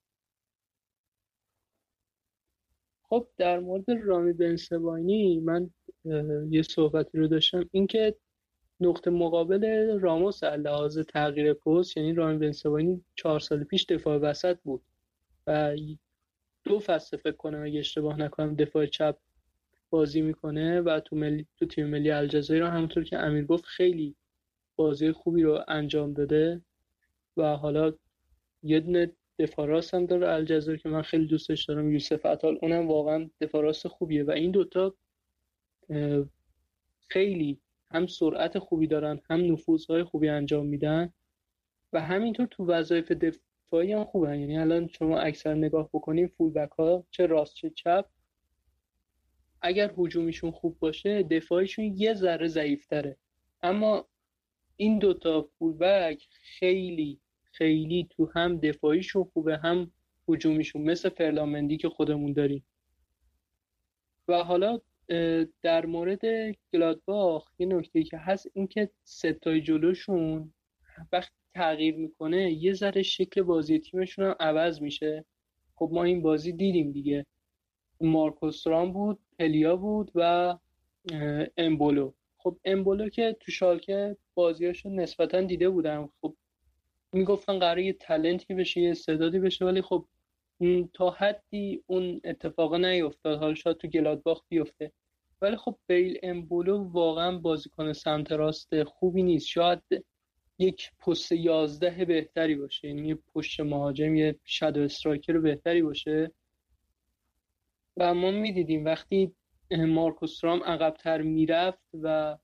خب در مورد رامی بنسباینی من یه صحبتی رو داشتم، اینکه نقطه مقابل راموس از لحاظ تغییر پست، یعنی رامی بنسباینی 4 سال پیش دفاع وسط بود و 2 فصل فکر کنم اگه اشتباه نکنم دفاع چپ بازی میکنه و تو تیم ملی الجزایر رو همونطور که امیر گفت خیلی بازی خوبی رو انجام داده و حالا یه دونه دفاع راست هم داره الجزایر که من خیلی دوستش دارم، یوسف عطال، اونم واقعا دفاع راست خوبیه و این دوتا خیلی هم سرعت خوبی دارن، هم نفوذهای خوبی انجام میدن و همینطور تو وظایف دفاعی هم خوبن. یعنی الان شما اکثر نگاه بکنین فول بک ها چه راست چه چپ، اگر هجومیشون خوب باشه دفاعیشون یه ذره ضعیفتره، اما این دوتا فول بک خیلی خیلی تو هم دفاعیشون خوبه هم هجومیشون، مثل فرلامندی که خودمون داریم. و حالا در مورد گلادباخ یه نکته که هست این که ستای جلوشون وقتی تغییر میکنه یه ذره شکل بازی تیمشون هم عوض میشه. خب ما این بازی دیدیم دیگه، مارکوس رام بود، پلیا بود و امبولو. خب امبولو که تو شالکه بازیاشو نسبتا دیده بودم، خب میگفتن قراره یه تالنتی بشه، یه استعدادی بشه، ولی خب تا حدی اون اتفاقا نیفتاد. حالا شاید تو گلادباخ بیفته، ولی خب بیل امبولو واقعا بازیکن سمت راست خوبی نیست، شاید یک پست 11 بهتری باشه، یعنی یه پشت مهاجم، یه شادو استرایکر بهتری باشه. و ما میدیدیم وقتی مارکوس رام عقب‌تر میرفت و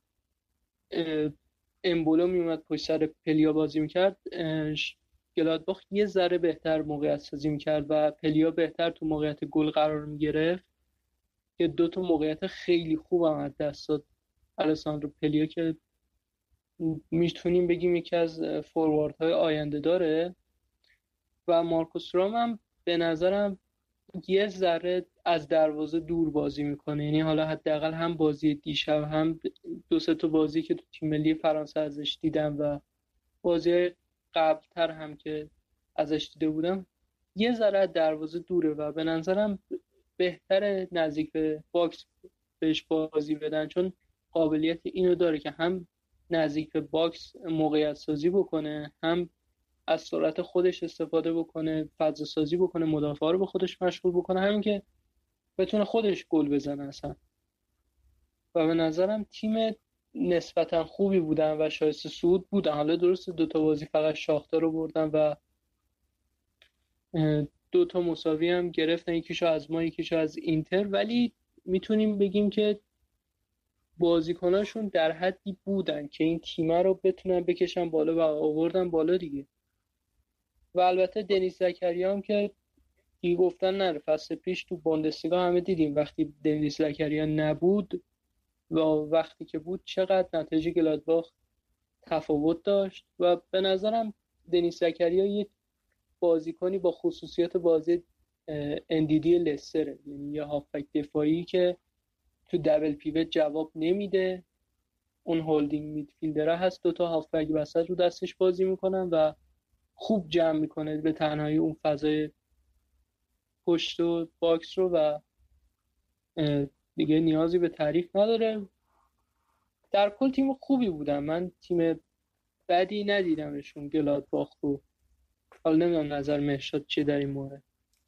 امبولو میومد پشت سر پلیا بازی میکرد، گلادباخ یه ذره بهتر موقعیت سازی میکرد و پلیا بهتر تو موقعیت گل قرار میگرفت که 2 تا موقعیت خیلی خوب هم از دست داد الساندرو پلیا که میتونیم بگیم یکی از فورواردهای آینده داره. و مارکوس رام هم به نظرم یه ذره از دروازه دور بازی میکنه، یعنی حالا حداقل هم بازی دیشب هم 2-3 تا بازی که تو تیم ملی فرانسه ازش دیدم و بازی قبلتر هم که ازش دیده بودم یه ذره دروازه دوره و به نظرم بهتره نزدیک به باکس بهش بازی بدن، چون قابلیت اینو داره که هم نزدیک به باکس موقعیت سازی بکنه، هم از سرعت خودش استفاده بکنه، فضا سازی بکنه، مدافعا رو به خودش مشغول بکنه، همین که بتونه خودش گل بزنه اصلا. و به نظرم تیم نسبتا خوبی بودن و شایسته صعود بودن. حالا درسته 2 تا بازی فقط شاختار رو بردن و 2 تا مساوی هم گرفتن، یکیشو از ما یکیشو از اینتر، ولی میتونیم بگیم که بازیکناشون در حدی بودن که این تیم رو بتونن بکشن بالا و آوردن بالا دیگه. و البته دنیز زکریا هم که دیگه گفتن نره، فصل پیش تو بوندسلیگا همه دیدیم وقتی دنیز زکریا نبود و وقتی که بود چقدر نتایج گلادباخ تفاوت داشت. و به نظرم دنیز زکریا یه بازیکنی با خصوصیات بازی اندیدی لستره، یعنی یه هافبک دفاعی که تو دبل پیوت جواب نمیده اون هولدینگ میدفیلدره هست، 2 تا هافبک وسط رو دستش بازی میکنن و خوب جمع میکنه به تنهایی اون فضای پشت و باکس رو و دیگه نیازی به تعریف نداره. در کل تیم خوبی بودن، من تیم بدی ندیدمشون گلادباخ رو. حالا نمیدونم نظر مهرشاد چیه در این مورد.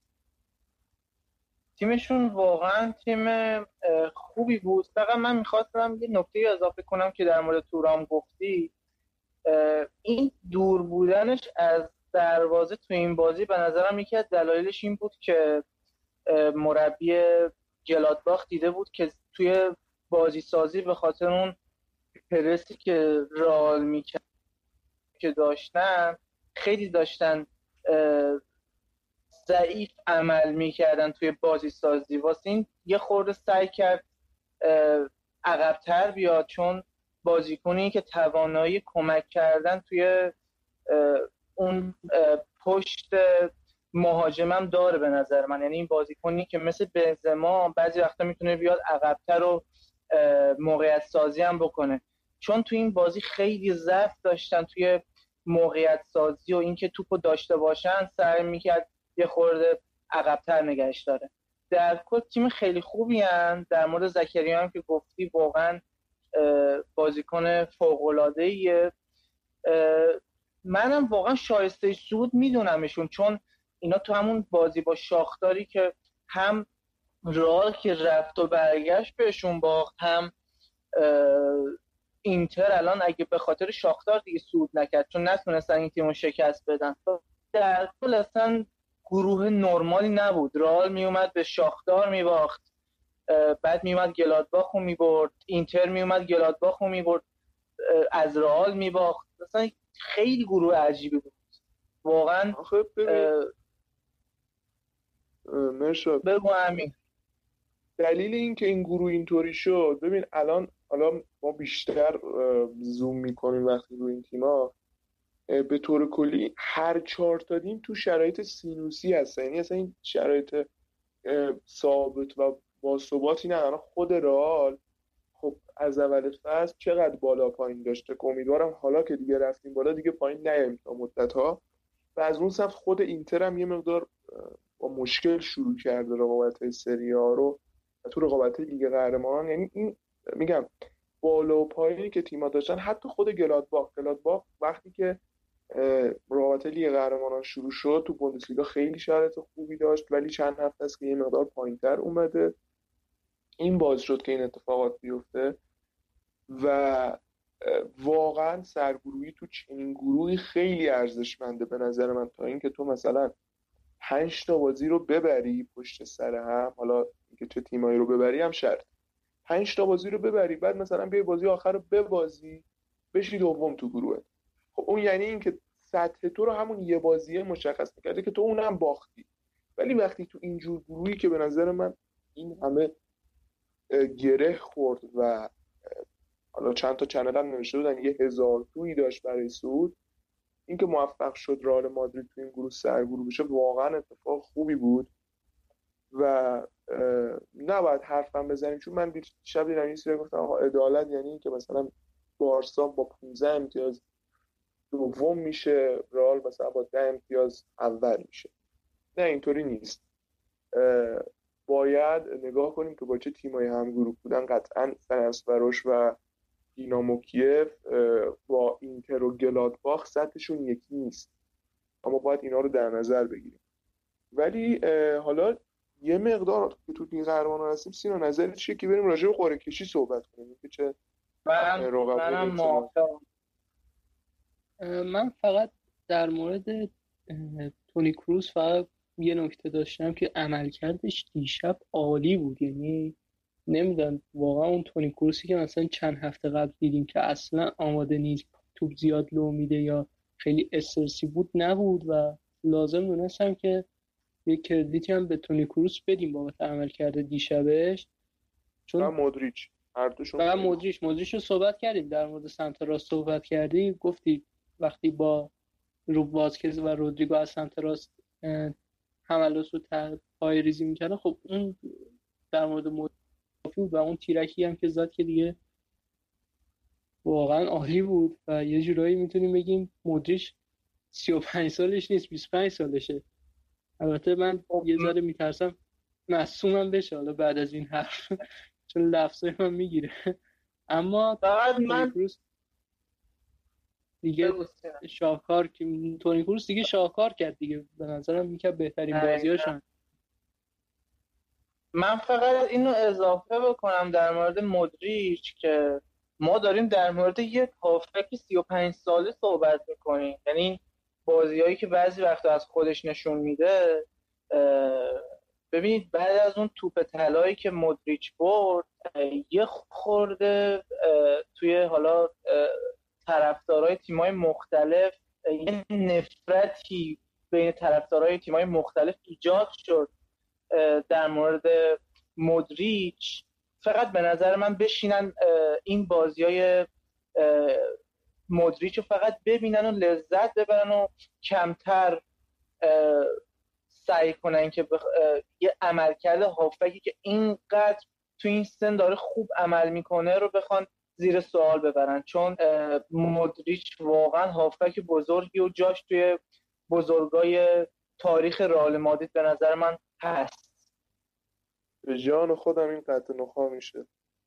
تیمشون واقعا تیم خوبی بود. فقط من میخواستم یه نکته اضافه کنم که در مورد تورام گفتی، این دور بودنش از دروازه تو این بازی به نظرم یکی از دلایلش این بود که مربی گلادباخ دیده بود که توی بازی سازی به خاطر اون پرسی که رئال میکرد که داشتن، خیلی داشتن ضعیف عمل میکردن توی بازی سازی. واسه این یه خورده سعی کرد عقب‌تر بیاد، چون بازیکنی که توانایی کمک کردن توی اون پشت مهاجمم داره به نظر من. یعنی این بازیکنی که مثل بنزما بعضی وقتا میتونه بیاد عقب‌تر و موقعیت سازی هم بکنه، چون توی این بازی خیلی ضعف داشتن توی موقعیت سازی و اینکه توپو داشته باشن، سعی میکرد یه خورده عقب‌تر نگهش داره. در کل تیم خیلی خوبی هن. در مورد زکریا هم که گفتی واقعا بازیکن فوق‌العاده‌ایه. منم واقعا شایسته صعود میدونمشون، چون اینا تو همون بازی با شاختاری که هم رئال که رفت و برگشت بهشون باخت، هم اینتر الان اگه به خاطر شاختار دیگه صعود نکرد چون نتونستن این تیمو شکست بدن. در کل اصلا گروه نرمالی نبود. رئال میومد به شاختار میباخت، بعد میومد گلادباخو میبرد، اینتر میومد گلادباخو میبرد، از رئال میباخت. اصلا خیلی گروه عجیبی بود واقعا. مرشد بگو همین دلیل این که این گروه اینطوری شد. ببین الان حالا ما بیشتر زوم میکنیم وقتی روی این تیما، به طور کلی هر 4 تا تیم تو شرایط سینوسی هستن. یعنی اصلا این شرایط ثابت و باثباتی ندارن. خود رئال خب از اول فصل چقدر بالا پایین داشته که امیدوارم حالا که دیگه رفتیم بالا دیگه پایین نیاییم تا مدت‌ها. و از اون سمت خود اینتر هم یه مقدار با مشکل شروع کرده رقابت سری آ رو و تو رقابت لیگ قهرمانان. یعنی این میگم بالا و پایینی که تیم‌ها داشتن، حتی خود گلادباخ وقتی که رقابت لیگ قهرمانان شروع شد تو بوندسلیگا خیلی شرایط خوبی داشت، ولی چند هفته است که یه مقدار پایین‌تر اومده. این باعث شد که این اتفاقات بیفته و واقعا سرگروهی تو چنین گروهی خیلی ارزشمنده به نظر من، تا اینکه تو مثلا 5 تا بازی رو ببری پشت سر هم، حالا اینکه چه تیمایی رو ببری هم شرط، 5 تا بازی رو ببری بعد مثلا بیای بازی آخر رو ببازی بشی دوم تو گروهت. خب اون یعنی اینکه سطح تو رو همون یه بازیه مشخص می‌کرده که تو اونم باختی. ولی وقتی تو اینجور گروهی که به نظر من این همه گره خورد و حالا چند تا چنل هم نوشته بودن 1000 تویی داشت برای صعود، اینکه موفق شد رئال مادرید تو این گروه سرگروه بشه واقعا اتفاق خوبی بود و نباید حرفم بزنیم. چون من شب دیدم این سری گفتم آقا عدالت یعنی این که مثلا بارسا با 15 امتیاز دوم میشه، رئال مثلا با 10 امتیاز اول میشه. نه اینطوری نیست. باید نگاه کنیم که با چه تیمایی همگروه بودن. قطعا فرانسواروش و دینامو کیف با اینتر و گلادباخ سطحشون یکی نیست، اما باید اینا رو در نظر بگیریم. ولی حالا یه مقدار که تو لیگ قهرمانان هستیم، سینا نظرت چیه که بریم راجع به قرعه کشی صحبت کنیم که چه من فقط در مورد تونی کروس فقط یه نکته داشتم که عملکردش دیشب عالی بود. یعنی نمیدونم واقعا اون تونی کروسی که مثلا چند هفته قبل دیدیم که اصلا آماده نیست، توپ زیاد لو میده یا خیلی استرسی بود نبود و لازم دونستم که یه کردیتی هم به تونی کروس بدیم بابت عملکرد دیشبش. چون مودریچ هر دوشون و مودریچ رو صحبت کردیم، در مورد سمت راست صحبت کردیم، گفتی وقتی با رو واسکز و رودریگو از سمت راست حملات رو پای ریزی میکردن. خب اون در مورد مودریچ و اون تیرکی هم که زد که دیگه واقعا عالی بود و یه جورایی میتونیم بگیم مودریچ 35 سالش نیست 25 سالشه. البته من یه ذره میترسم مصومم بشه حالا بعد از این حرف چون لفظای من میگیره. اما فقط من دیگه شاهکار که تونی کروس دیگه شاهکار کرد دیگه، به نظرم میگه بهترین بازیاشون. من فقط اینو اضافه بکنم در مورد مودریچ که ما داریم در مورد یک هافبک 35 ساله صحبت میکنیم، یعنی بازیایی که بعضی وقتا از خودش نشون میده. ببینید بعد از اون توپ طلایی که مودریچ برد یه خورده توی حالا طرفدارای تیمای مختلف یه نفرتی بین طرفدارای تیمای مختلف ایجاد شد در مورد مودریچ. فقط به نظر من بشینن این بازیای مودریچ رو فقط ببینن و لذت ببرن و کمتر سعی کنن که یه عملکرد هافبکی که اینقدر تو این سن داره خوب عمل میکنه رو بخوان زیر سوال ببرن، چون مودریچ واقعا هافبک بزرگی و جاش توی بزرگای تاریخ رئال مادرید به نظر من هست. به جان خودم این قطع نخواه میشه.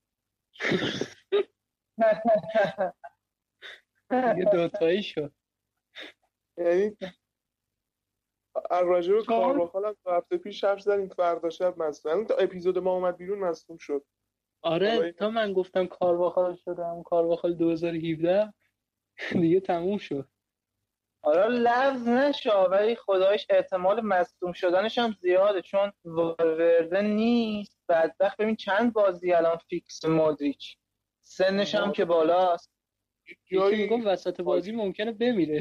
یه دوتایی شد. یعنی راجع به کارواخال هم هفته پیش حرف زدیم، فردا شب مصدوم، تا اپیزود ما اومد بیرون مصدوم شد. آره تا من گفتم کارواخال شدم، کارواخال 2017 دیگه تموم شد. آره لفظ نشه ولی خدایش احتمال مصدوم شدنش هم زیاده چون والورده نیست. بدبخت ببین چند بازی الان فیکس مودریچ، سنش هم که بالاست. یکی میگم وسط بازی ممکنه بمیره.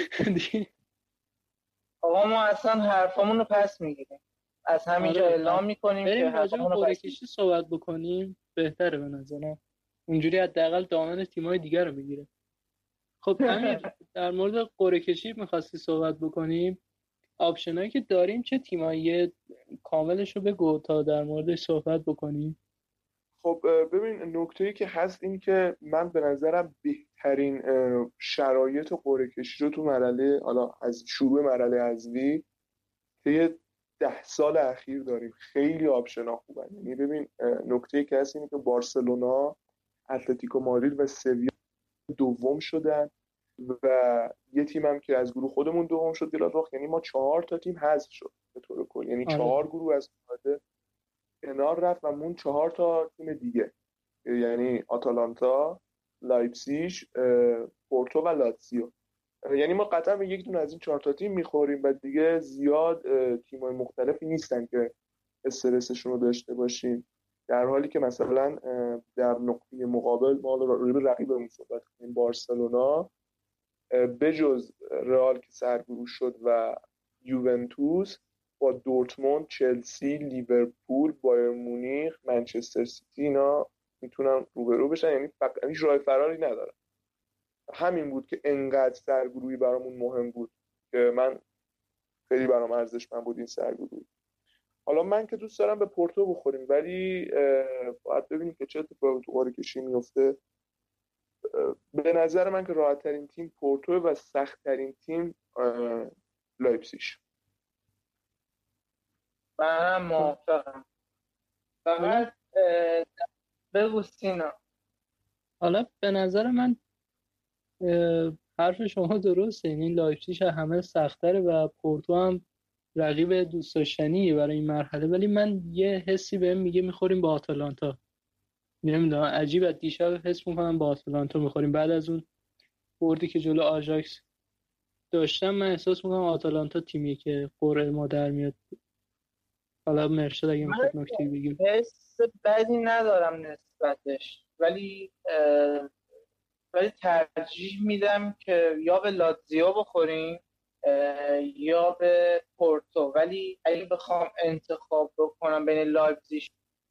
آقا ما اصلا حرفامون رو پس میگیریم، از همینجا اعلام میکنیم که حرفامون رو پس میگیریم. صحبت بکنیم بهتره به نظرم، اونجوری حداقل دامن تیم‌های دیگر رو میگیره. خب امیر در مورد قرعه کشی می‌خواستی صحبت بکنیم، آپشنایی که داریم چه تیمایی کاملش رو بگو تا در موردش صحبت بکنیم. خب ببین نکته‌ای که هست این که من به نظرم بهترین شرایط قرعه کشی رو تو مرحله حالا از شروع مرحله حذفی طی 10 سال اخیر داریم. خیلی آپشن‌ها خوبن. یعنی ببین نکته‌ای که هست اینه که بارسلونا، اتلتیکو مادرید و سویا دوم شدن و یه تیم هم که از گروه خودمون دوم شد گلادباخ. یعنی ما 4 تا تیم حذف شد به طور کلی، یعنی 4 گروه از قاعده کنار رفت و مون 4 تا تیم دیگه، یعنی آتالانتا، لایپزیگ، پورتو و لاتزیو. یعنی ما قطعا به یک دونه از این 4 تا تیم میخوریم و دیگه زیاد تیم‌های مختلفی نیستن که استرسشون رو داشته باشیم، در حالی که مثلا در نقطه مقابل ما راجع به رقیبمون صحبت کنیم. بارسلونا بجز رئال که سرگروه شد و یوونتوس با دورتموند، چلسی، لیورپول، بایر مونیخ، منچستر سیتی اینا میتونن روبرو بشن، یعنی فقط هیچ راه فراری ندارن. همین بود که انقدر سرگروهی برامون مهم بود که من خیلی برام ارزشمند بود این سرگروهی. حالا من که دوست دارم به پورتو بخوریم ولی باید ببینیم که چه اتفاقی تو قرعه کشی میفته. به نظر من که راحت ترین تیم پورتو و سخت ترین تیم لایپزیگ. من موافقم. فقط بگو سینا. حالا به نظر من حرف شما درسته، این لایپزیگ همه سخت‌تره و پورتو هم رقیب دوست داشتنیه برای این مرحله، ولی من یه حسی بهم میگه میخوریم با آتالانتا. نمیدونم عجیبه دیشب حس میکنم با آتالانتا میخوریم. بعد از اون بردی که جلو آژاکس داشتم من احساس میکنم آتالانتا تیمیه که قرعه ما در میاد. حالا مرشد اگه میخواد نکته بگیم. حس بدی ندارم نسبتش، ولی ترجیح میدم که یا به لاتزیو بخوریم یا به پورتو، ولی اگه بخوام انتخاب بکنم بین لایپزیگ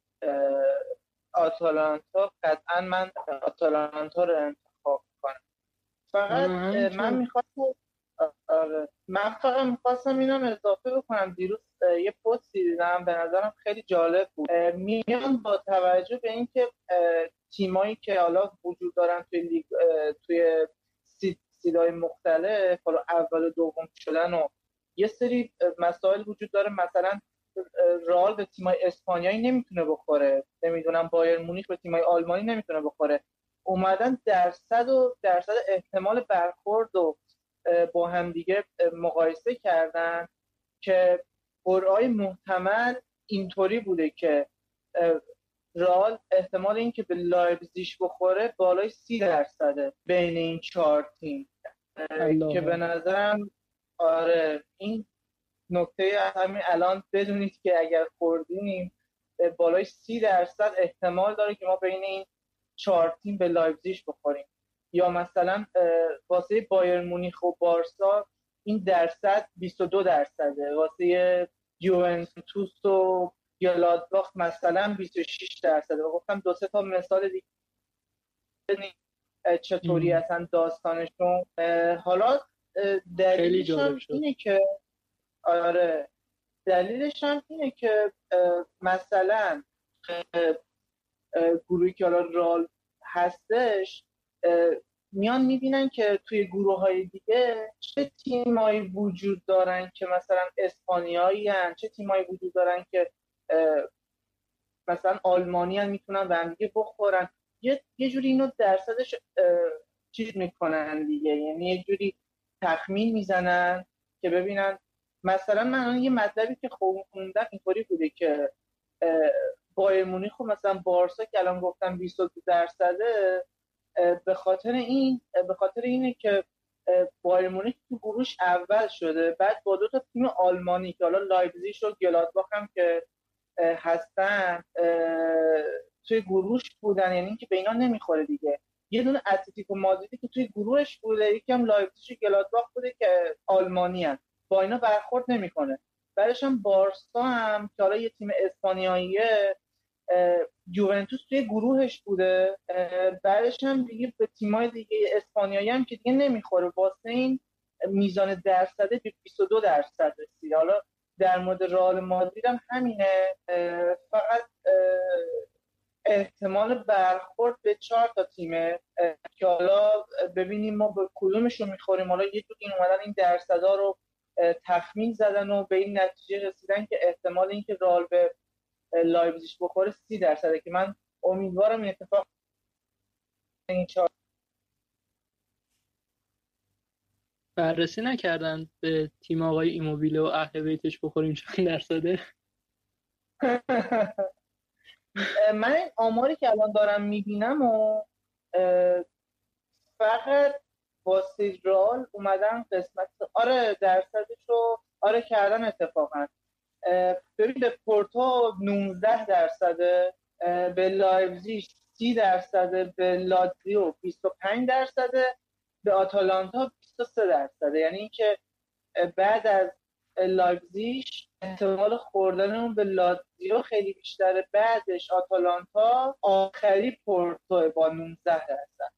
آتالانتا قطعا من آتالانتا رو انتخاب کنم. فقط من میخواستم آره من فقط میخواستم اینم اضافه بکنم. دیروز یه پستی دیدم به نظرم خیلی جالب بود. میگم با توجه به اینکه تیمایی که حالا وجود دارن توی لیگ توی سیدای مختلف حالا اول و دوم شدن و یه سری مسائل وجود داره، مثلا رئال به تیمای اسپانیایی نمیتونه بخوره، نمیدونم بایر مونیخ به تیمای آلمانی نمیتونه بخوره. اومدن درصد احتمال برخورد و با هم دیگه مقایسه کردن که قرعه‌های محتمل اینطوری بوده که رئال احتمال این که به لایپزیگ بخوره بالای 30% بین این 4 تیم که به نظرم آره این نکته همین الان بدونید که اگر خوردیم بالای 30% احتمال داره که ما بین این 4 تیم به لایپزیگ بخوریم. یا مثلا واسه بایر مونیخ و بارسا این درصد 22%، واسه یوونتوس و گلادباخ مثلا 26%. و گفتم 2-3 تا مثال دیگه چطوری اصلا داستانشون. حالا دلیلش هم اینه که آره دلیلش هم اینه که مثلا گروهی که حالا رئال هستش میان میبینن که توی گروه‌های دیگه چه تیمایی وجود دارن که مثلا اسپانیایی هن، چه تیمایی وجود دارن که مثلا آلمانی هن میتونن به هم دیگه بخورن. یه جوری اینو درصدش چیز میکنن دیگه، یعنی یه جوری تخمین میزنن که ببینن. مثلا من یه مطلبی که خوندم اینطوری بوده که بایر مونیخ و مثلا بارسا که الان گفتم 22%، به خاطر اینه که بایر مونیخ تو گروهش اول شده، بعد با 2 تا تیم آلمانی که حالا لایپزیگ و گلادباخ هم که هستن توی گروهش بودن، یعنی اینکه به اینا نمیخوره دیگه. یه دونه اتلتیکو مادریدی که توی گروهش بوده، یکم لایپزیگ و گلادباخ بوده که آلمانی هست، با اینا برخورد نمیکنه. بعدش هم بارسا هم که حالا یه تیم اسپانیاییه، یوونتوس توی گروهش بوده، بعدش هم دیگه به تیمای دیگه اسپانیایی هم که دیگه نمیخوره، واسه این میزان درصده به 22% رسید. حالا در مورد رئال مادرید هم همینه، فقط احتمال برخورد به 4 تا تیمه که حالا ببینیم ما به کدومشون میخوریم. حالا یه جوری اومدن این درصدا رو تخمین زدن و به این نتیجه رسیدن که احتمال این که رئال به لایپزیگ بخوره 30%، که من امیدوارم این اتفاق این 4 بررسی نکردن به تیم آقای ایموبیله و اهل بیتش بخوریم چند درصده. من آماری که الان دارم میبینم و فقط واسه رئال اومدن قسمت آره درصدشو آره کردن اتفاقا. ببین به پورتو 19%، به لایپزیگ 30%، به لاتزیو 25%، به آتالانتا 23%. یعنی اینکه بعد از لایپزیگ احتمال خوردنمون به لاتزیو خیلی بیشتره، بعدش آتالانتا، آخری پورتو با 19%.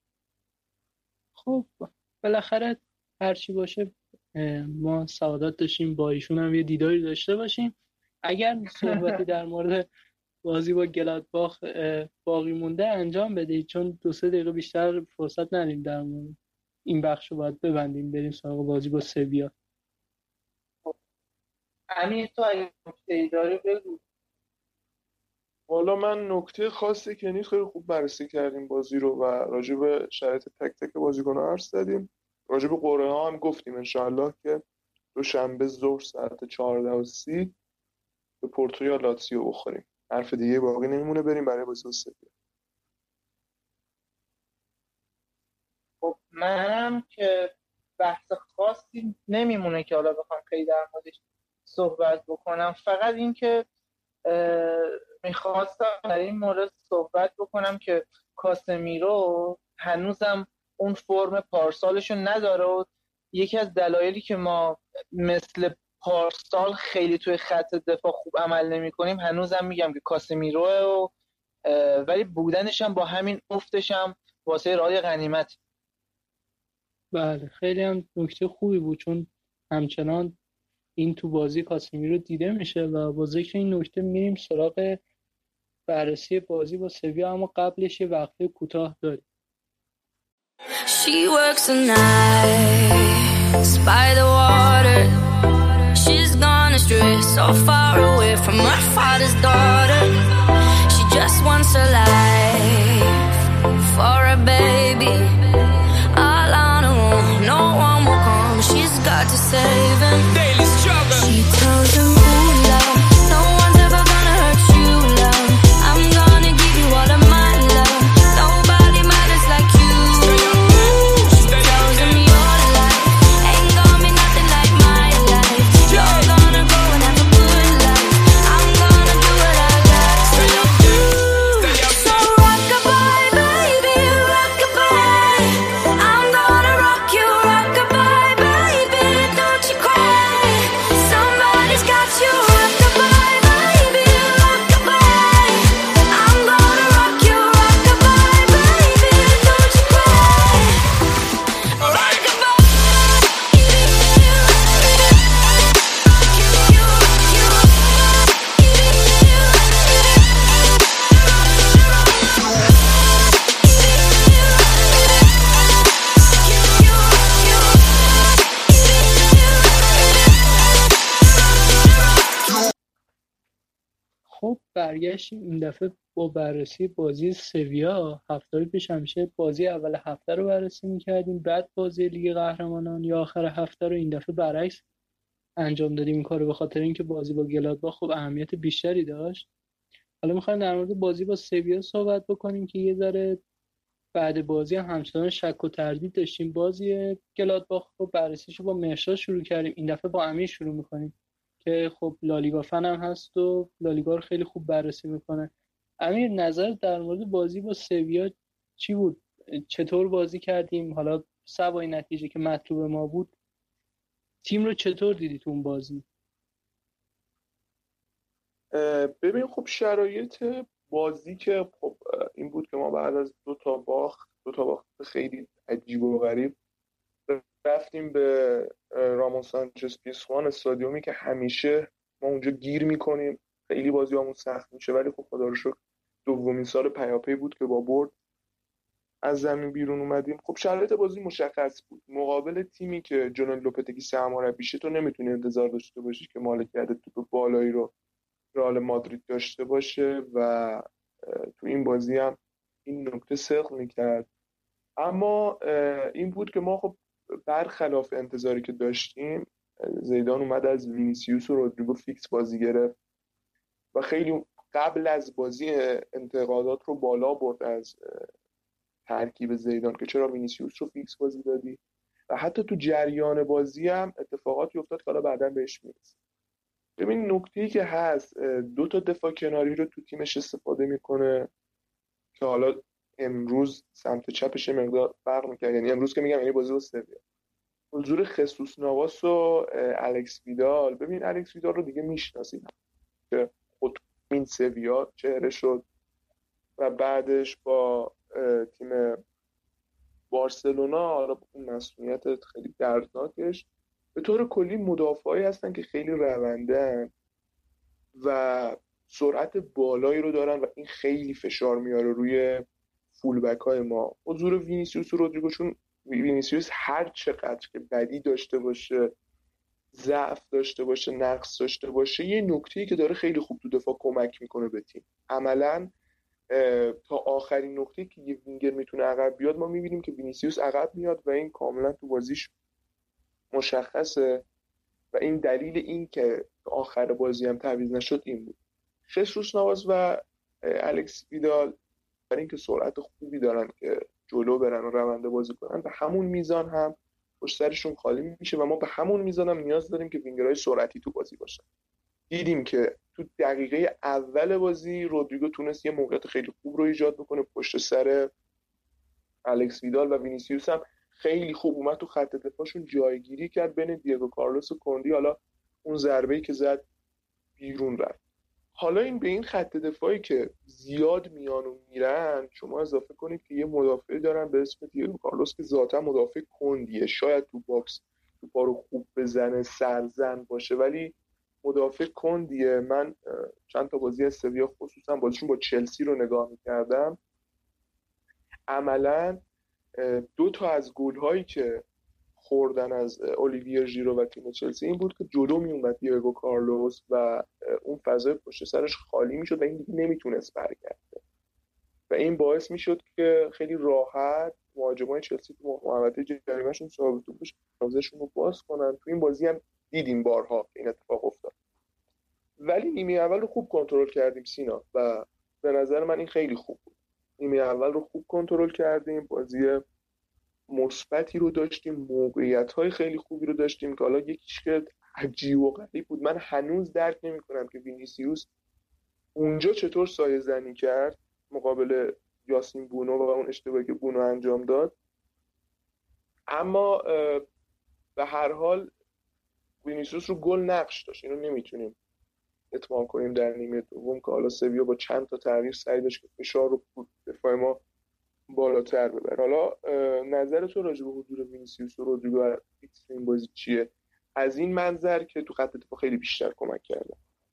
خب بالاخره هرچی باشه ما سعادت داشتیم با ایشون هم یه دیداری داشته باشیم. اگر صحبتی در مورد بازی با گلادباخ باقی مونده انجام بدید، چون 2-3 دقیقه بیشتر فرصت نداریم در مورد این بخش رو باید ببندیم بریم سراغ بازی با سویا. امیر تو اگه نکته‌ای داری بگو. والا من نکته خاصی که نیست، خیلی خوب بررسی کردیم بازی رو و راجع به شرایط تک تک بازیکن‌ها حرف زدیم. راجع به قرعه ها هم گفتیم انشاءالله که دوشنبه ظهر ساعت 14:30 به پورتو یا لاتزیو بخوریم. حرف دیگه باقی نمیمونه، بریم برای بازی سویا. خب منم که بحث خاصی نمیمونه که حالا بخوام خیلی در موردش صحبت بکنم، فقط این که میخواستم در این مورد صحبت بکنم که کاسمیرو هنوزم اون فرم پارسالشو نداره و یکی از دلایلی که ما مثل پارسال خیلی توی خط دفاع خوب عمل نمی کنیم هنوزم میگم که کاسمیروه و ولی بودنش هم با همین افتش هم واسه رئال غنیمت. بله خیلی هم نکته خوبی بود، چون همچنان این تو بازی کاسمیرو دیده میشه و با ذکر این نکته میریم سراغ بررسی بازی با سویا، اما قبلش یه وقفه کوتاه داریم. She works the nights by the water. She's gone astray, so far away from her father's daughter. She just wants a life for a baby. All on her own, no one will come. She's got to save him. Daily struggle. She tells him, ooh, love, no one's ever gonna hurt you, love. I'm gonna give you all of my love. Nobody matters like you. She tells him your life ain't gonna be nothing like my life. You're gonna go and have a good life. I'm gonna do what I got to do. So rock-a-bye, baby, rock-a-bye. I'm gonna rock you, rock-a-bye, baby, don't you cry. Somebody's got you, rock-a-bye, baby, rock-a-bye. I'm gonna rock you, rock-a-bye, baby, don't you cry. Rock-a-bye. خب برگشتیم این دفعه با بررسی بازی سویا. هفته پیش همیشه بازی اول هفته رو بررسی میکردیم، بعد بازی لیگ قهرمانان یا آخر هفته رو. این دفعه برعکس انجام دادیم این کارو، به خاطر اینکه بازی با گلادباخ خب اهمیت بیشتری داشت. حالا میخوایم در مورد بازی با سویا صحبت بکنیم که یه ذره بعد بازی همچنان شک و تردید داشتیم. بازی گلادباخ رو بررسیشو با مهرشاد شروع کردیم، این دفعه با امیر شروع میکنیم که خب لالیگا فن هم هست و لالیگا رو خیلی خوب بررسی میکنه. امیر، نظر در مورد بازی با سویا چی بود؟ چطور بازی کردیم؟ حالا سوای نتیجه که مطلوب ما بود، تیم رو چطور دیدی تو اون بازی؟ ببین خب شرایط بازی که خب این بود که ما بعد از دو تا باخت خیلی عجیب و غریب رفتیم به رامون سانچز پیزخوان، استادیومی که همیشه ما اونجا گیر میکنیم، خیلی بازی همون سخت میشه، ولی خب خدا رو شکر دومین سال پیاپی بود که با برد از زمین بیرون اومدیم. خب شرایط بازی مشخص بود، مقابل تیمی که جونل لوپتگی سرمربیشه تو نمیتونی انتظار داشته باشی که مالکیت توپ بالایی رو رئال مادرید داشته باشه و تو این بازی هم این نکته صدق میکرد. اما این بود که ما خب برخلاف انتظاری که داشتیم زیدان اومد از وینیسیوس و رودریگو فیکس بازی گرفت و خیلی قبل از بازی انتقادات رو بالا برد از ترکیب زیدان که چرا وینیسیوس رو فیکس بازی دادی، و حتی تو جریان بازی هم اتفاقاتی افتاد که حالا بعداً بهش میرسیم. ببین نکته‌ای که هست، دو تا دفاع کناری رو تو تیمش استفاده میکنه که حالا امروز سمت چپش مقدار فرق میکنه، یعنی امروز که میگم یعنی بازی با سویا، حضور خصوص نواس و الکس ویدال. ببین الکس ویدال رو دیگه میشناسید که خود این سویا چهره شد و بعدش با تیم بارسلونا حالا اون مسئولیت خیلی دردناکش. به طور کلی مدافعی هستن که خیلی روندن و سرعت بالایی رو دارن و این خیلی فشار میاره روی فولبک های ما. حضور وینیسیوس و رودریگو، چون وینیسیوس هر چقدر که بدی داشته باشه، ضعف داشته باشه، نقص داشته باشه، یه نکته‌ای که داره خیلی خوب تو دفاع کمک میکنه به تیم. عملاً تا آخرین نقطه‌ای که یه وینگر میتونه عقب بیاد ما میبینیم که وینیسیوس عقب میاد و این کاملا تو بازیش مشخصه و این دلیل این که آخر بازی هم تعویض نشد این بود. خصوص نواس و الکس ویدال برای اینکه سرعت خوبی دارن که جلو برن و رونده بازی کنن، به همون میزان هم پشت سرشون خالی میشه و ما به همون میزان هم نیاز داریم که وینگرهای سرعتی تو بازی باشن. دیدیم که تو دقیقه اول بازی رودریگو تونست یه موقعیت خیلی خوب رو ایجاد بکنه پشت سر الکس ویدال و وینیسیوس هم خیلی خوب اومد تو خط دفاعشون جایگیری کرد بین دیگو کارلوس و کندی. حالا اون ضربه‌ای که زد بیرون رفت. حالا این به این خط دفاعی که زیاد میان و میرن شما اضافه کنید که یه مدافع دارن به اسم دیگو کارلوس که ذاتا مدافع کندیه، شاید تو باکس توپا رو خوب بزنه، سرزن باشه، ولی مدافع کندیه. من چند تا بازی از سویا خصوصا بازیشون با چلسی رو نگاه میکردم، عملا 2 تا از گل‌هایی که خوردن از اولیویر ژیرو و تیم چلسی این بود که جلو میومد دیگو کارلوس و اون فضای پشت سرش خالی میشد و این دیگه نمیتونست برگرده و این باعث میشد که خیلی راحت مهاجمای چلسی تو محوطه جریمه‌شون ثابت توپش دروازه‌شون رو باز کنن. تو این بازی هم دیدیم بارها که این اتفاق افتاد، ولی نیمه اول رو خوب کنترل کردیم سینا و به نظر من این خیلی خوب بود. نیمه اول رو خوب کنترل کردیم، بازی مثبتی رو داشتیم، موقعیت‌های خیلی خوبی رو داشتیم که حالا یکیش که عجیب و غریب بود، من هنوز درک نمی‌کنم که وینیسیوس اونجا چطور سایه زنی کرد مقابل یاسین بونو و اون اشتباهی که بونو انجام داد. اما به هر حال وینیسیوس رو گل نقش داشت، اینو نمیتونیم اتمام کنیم در نیمه دوم که حالا سویا با چند تا تغییر سعی داشت که فشار رو دفاع ما بالاتر ببر. حالا نظر تو راجع به حضور وینیسیوس و رودریگو این بازی چیه؟ از این منظر که تو خط دفاع خیلی بیشتر کمک کردن.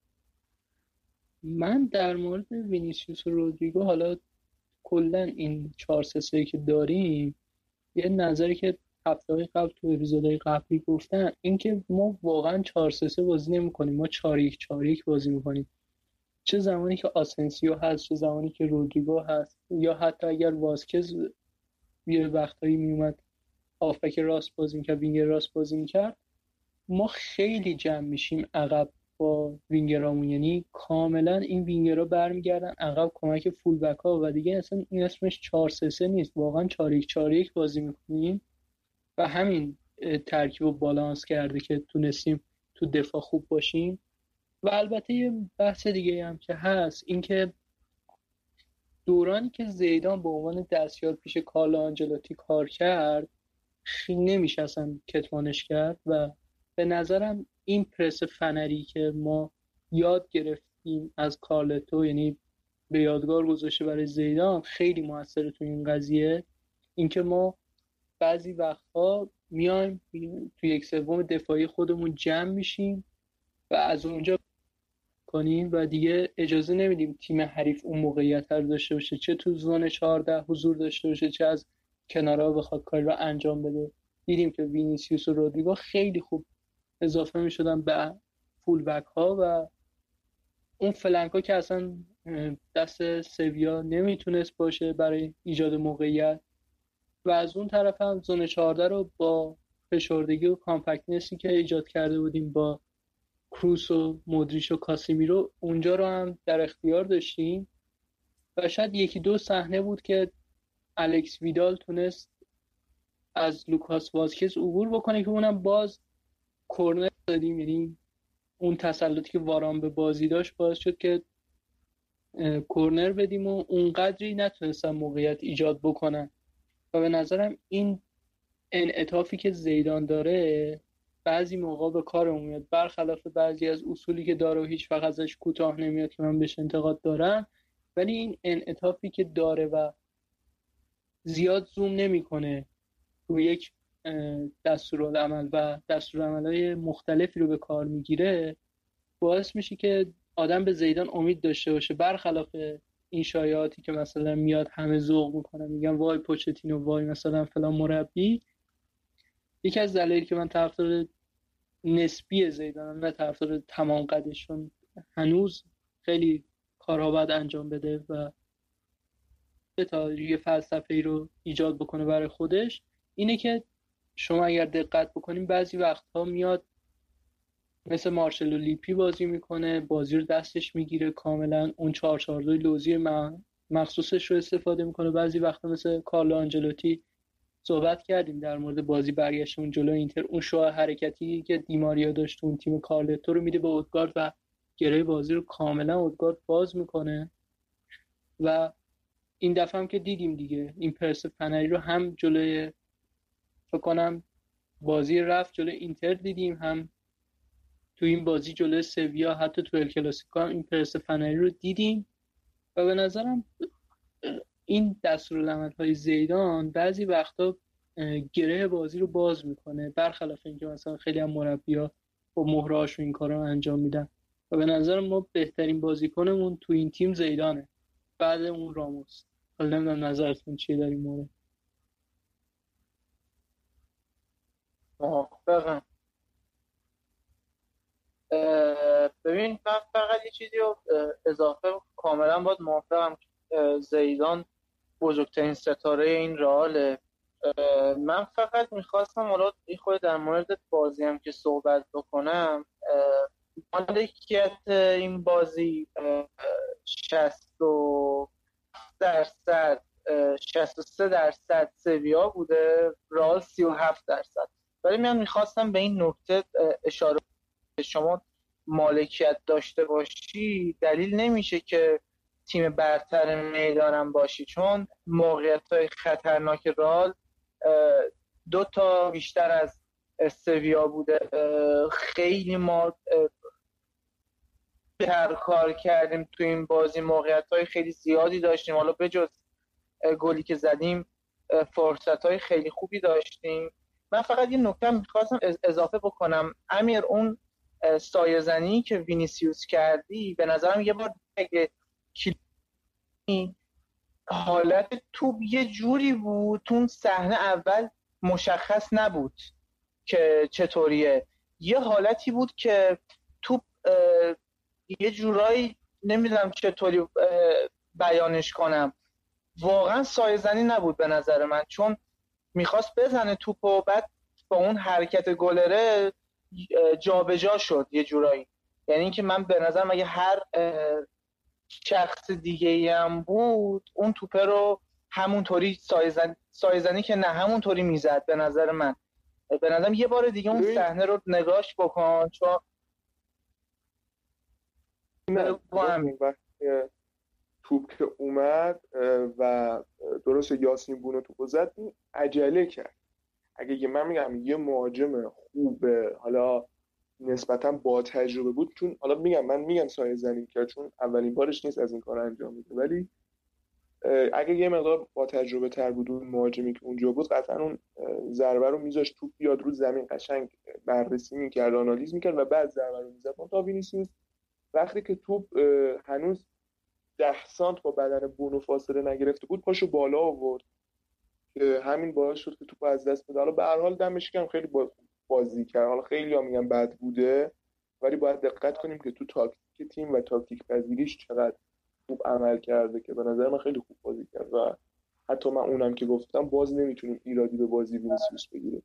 من در مورد وینیسیوس و رودریگو حالا کلا این 4-3-3 که داریم یه نظری که هفته‌های قبل تو اپیزودهای قبلی گفتن این که ما واقعا 4-3-3 بازی نمی‌کنیم، ما 4-1-4-1 بازی می‌کنیم. چه زمانی که آسنسیو هست، چه زمانی که رودریگو هست، یا حتی اگر واسکز یه وقتایی میومد هافبک راست بازی می‌کرد، وینگر راست بازی می‌کرد، ما خیلی جمع میشیم عقب با وینگرامون، یعنی کاملا این وینگرها برمیگردن عقب کمک فول بک ها و دیگه اصلا این اسمش 4-3-3 نیست، واقعا 4-1-4-1 بازی میکنیم و همین ترکیب رو بالانس کرده که تونستیم تو دفاع خوب باشیم. و البته یه بحث دیگه هم که هست این که دورانی که زیدان به عنوان دستیار پیش کارلو آنجلوتی کار کرد خیلی نمیشه اصلا کتمانش کرد و به نظرم این پرس فنری که ما یاد گرفتیم از کارلتو، یعنی به یادگار گذاشته برای زیدان، خیلی موثره تو این قضیه. اینکه ما بعضی وقتها میایم تو 1/3 دفاعی خودمون جمع میشیم و از اونجا کنیم و دیگه اجازه نمیدیم تیم حریف اون موقعیت رو داشته باشه، چه تو زون 14 حضور داشته باشه چه از کنارها بخواد کاری رو انجام بده. دیدیم که وینیسیوس و رودریگو خیلی خوب اضافه می شدن به فول بک ها و اون فلنک ها که اصلا دست سویا نمیتونست باشه برای ایجاد موقعیت و از اون طرف هم زون 14 رو با فشردگی و کامپکتنسی که ایجاد کرده بودیم با کروس و مودریچ و کاسیمیرو اونجا رو هم در اختیار داشتیم و شاید 1-2 صحنه بود که الکس ویدال تونست از لوکاس واسکز عبور بکنه که اونم باز کورنر دادیم، یعنی اون تسلطی که واران به بازی داشت باعث شد که کورنر بدیم و اونقدری نتونستن موقعیت ایجاد بکنن و به نظرم این انعطافی که زیدان داره بعضی موقع به کارمون میاد، برخلاف بعضی از اصولی که داره و هیچ وقت ازش کوتاه نمیاد که من بهش انتقاد دارم، ولی این انعطافی که داره و زیاد زوم نمیکنه روی یک دستورالعمل و دستورالعمل‌های مختلفی رو به کار میگیره باعث میشه که آدم به زیدان امید داشته باشه، برخلاف این شایعاتی که مثلا میاد همه ذوق میکنن میگن وای پوچتینو، وای مثلا فلان مربی. یکی از دلایلی که من طرفدار نسبی زیدانم نه طرفدار تمام قدشون، هنوز خیلی کارها باید انجام بده و تا یه فلسفه‌ای رو ایجاد بکنه برای خودش، اینه که شما اگر دقت بکنیم بعضی وقتها میاد مثل مارشلو لیپی بازی میکنه، بازی رو دستش میگیره کاملا، اون 4-4-2 لوزی مخصوصش رو استفاده میکنه. بعضی وقتا مثل کارلو آنجلوتی صحبت کردیم در مورد بازی برگشتون جلو اینتر، اون شوه حرکتی که دیماریا داشت اون تیم کارلتو رو میده به اودگارد و گره بازی رو کاملا اودگارد باز میکنه و این دفعه هم که دیدیم دیگه این پرس فنری رو هم جلوی فکر کنم بازی رفت جلوی اینتر دیدیم، هم تو این بازی جلوی سویا، حتی تو ال کلاسیکو هم این پرس فنری رو دیدیم و به نظرم این دستورالعمل‌های زیدان بعضی وقتا گره بازی رو باز میکنه، برخلاف اینکه مثلا خیلی هم مربی‌ها با مهرهاشون این کارا رو انجام میدن و به نظر ما بهترین بازیکنمون تو این تیم زیدانه، بعد اون راموس. حالا نمیدونم نظرتون چیه در این مورد؟ موافقم. ببین من فقط یه چیزی رو اضافه کاملا باید موافقم. زیدان بزرگترین ستاره این رئاله. من فقط میخواستم حالا خود در مورد بازی هم که صحبت بکنم. مالکیت این بازی 63% سویا بوده، رئال 37%. ولی من میخواستم به این نکته اشاره کنم، شما مالکیت داشته باشی دلیل نمیشه که تیم برتر میدانم باشی، چون موقعیت‌های خطرناک رئال 2 تا بیشتر از سویا بوده. خیلی ما بهتر کار کردیم تو این بازی، موقعیت‌های خیلی زیادی داشتیم، حالا بجز گلی که زدیم فرصت‌های خیلی خوبی داشتیم. من فقط یه نکته می‌خواستم اضافه بکنم. امیر، اون سایه‌زنی که وینیسیوس کردی به نظرم یه بار اگه حالت توپ یه جوری بود تو اون صحنه اول مشخص نبود که چطوریه، یه حالتی بود که توپ یه جورایی نمیدونم چطوری بیانش کنم، واقعا سایه‌زنی نبود به نظر من، چون میخواست بزنه توپ و بعد با اون حرکت گلره جابجا شد یه جورایی. یعنی اینکه من به نظرم اگه هر شخص دیگه‌ای هم بود اون توپه رو همونطوری سایه‌زنی که نه همونطوری میزد. به نظر من یه بار دیگه اون صحنه رو نگاش بکن، چون وقتی توپ که اومد و درست یاسین بونو توپ زد عجله کرد. اگه من میگم یه مهاجم خوبه حالا نسبتا با تجربه بود، چون حالا من میگم سایه زنی کرد چون اولین بارش نیست از این کار انجام میده، ولی اگه یه مقدار با تجربه تر بود اون مهاجمی که اونجا بود قطعا اون ضربه رو میذاشت توپ بیاد رو زمین، قشنگ بررسی میکرد، آنالیز میکرد و بعد ضربه رو میزد. تا وینیسیوس وقتی که توپ هنوز 10 سانت با بدن بونو فاصله نگرفته بود پاشو بالا آورد که همین باعث شد که توپ از دست بده. حالا به هر حال دمش گرم خیلی بازی کرد. حالا خیلی‌ها میگن بد بوده، ولی باید دقت کنیم که تو تاکتیک تیم و تاکتیک پذیریش چقدر خوب عمل کرده که به نظر من خیلی خوب بازی کرد و حتی من اونم که گفتم باز نمیتونیم ایرادی به بازی وینیسیوس بگیریم.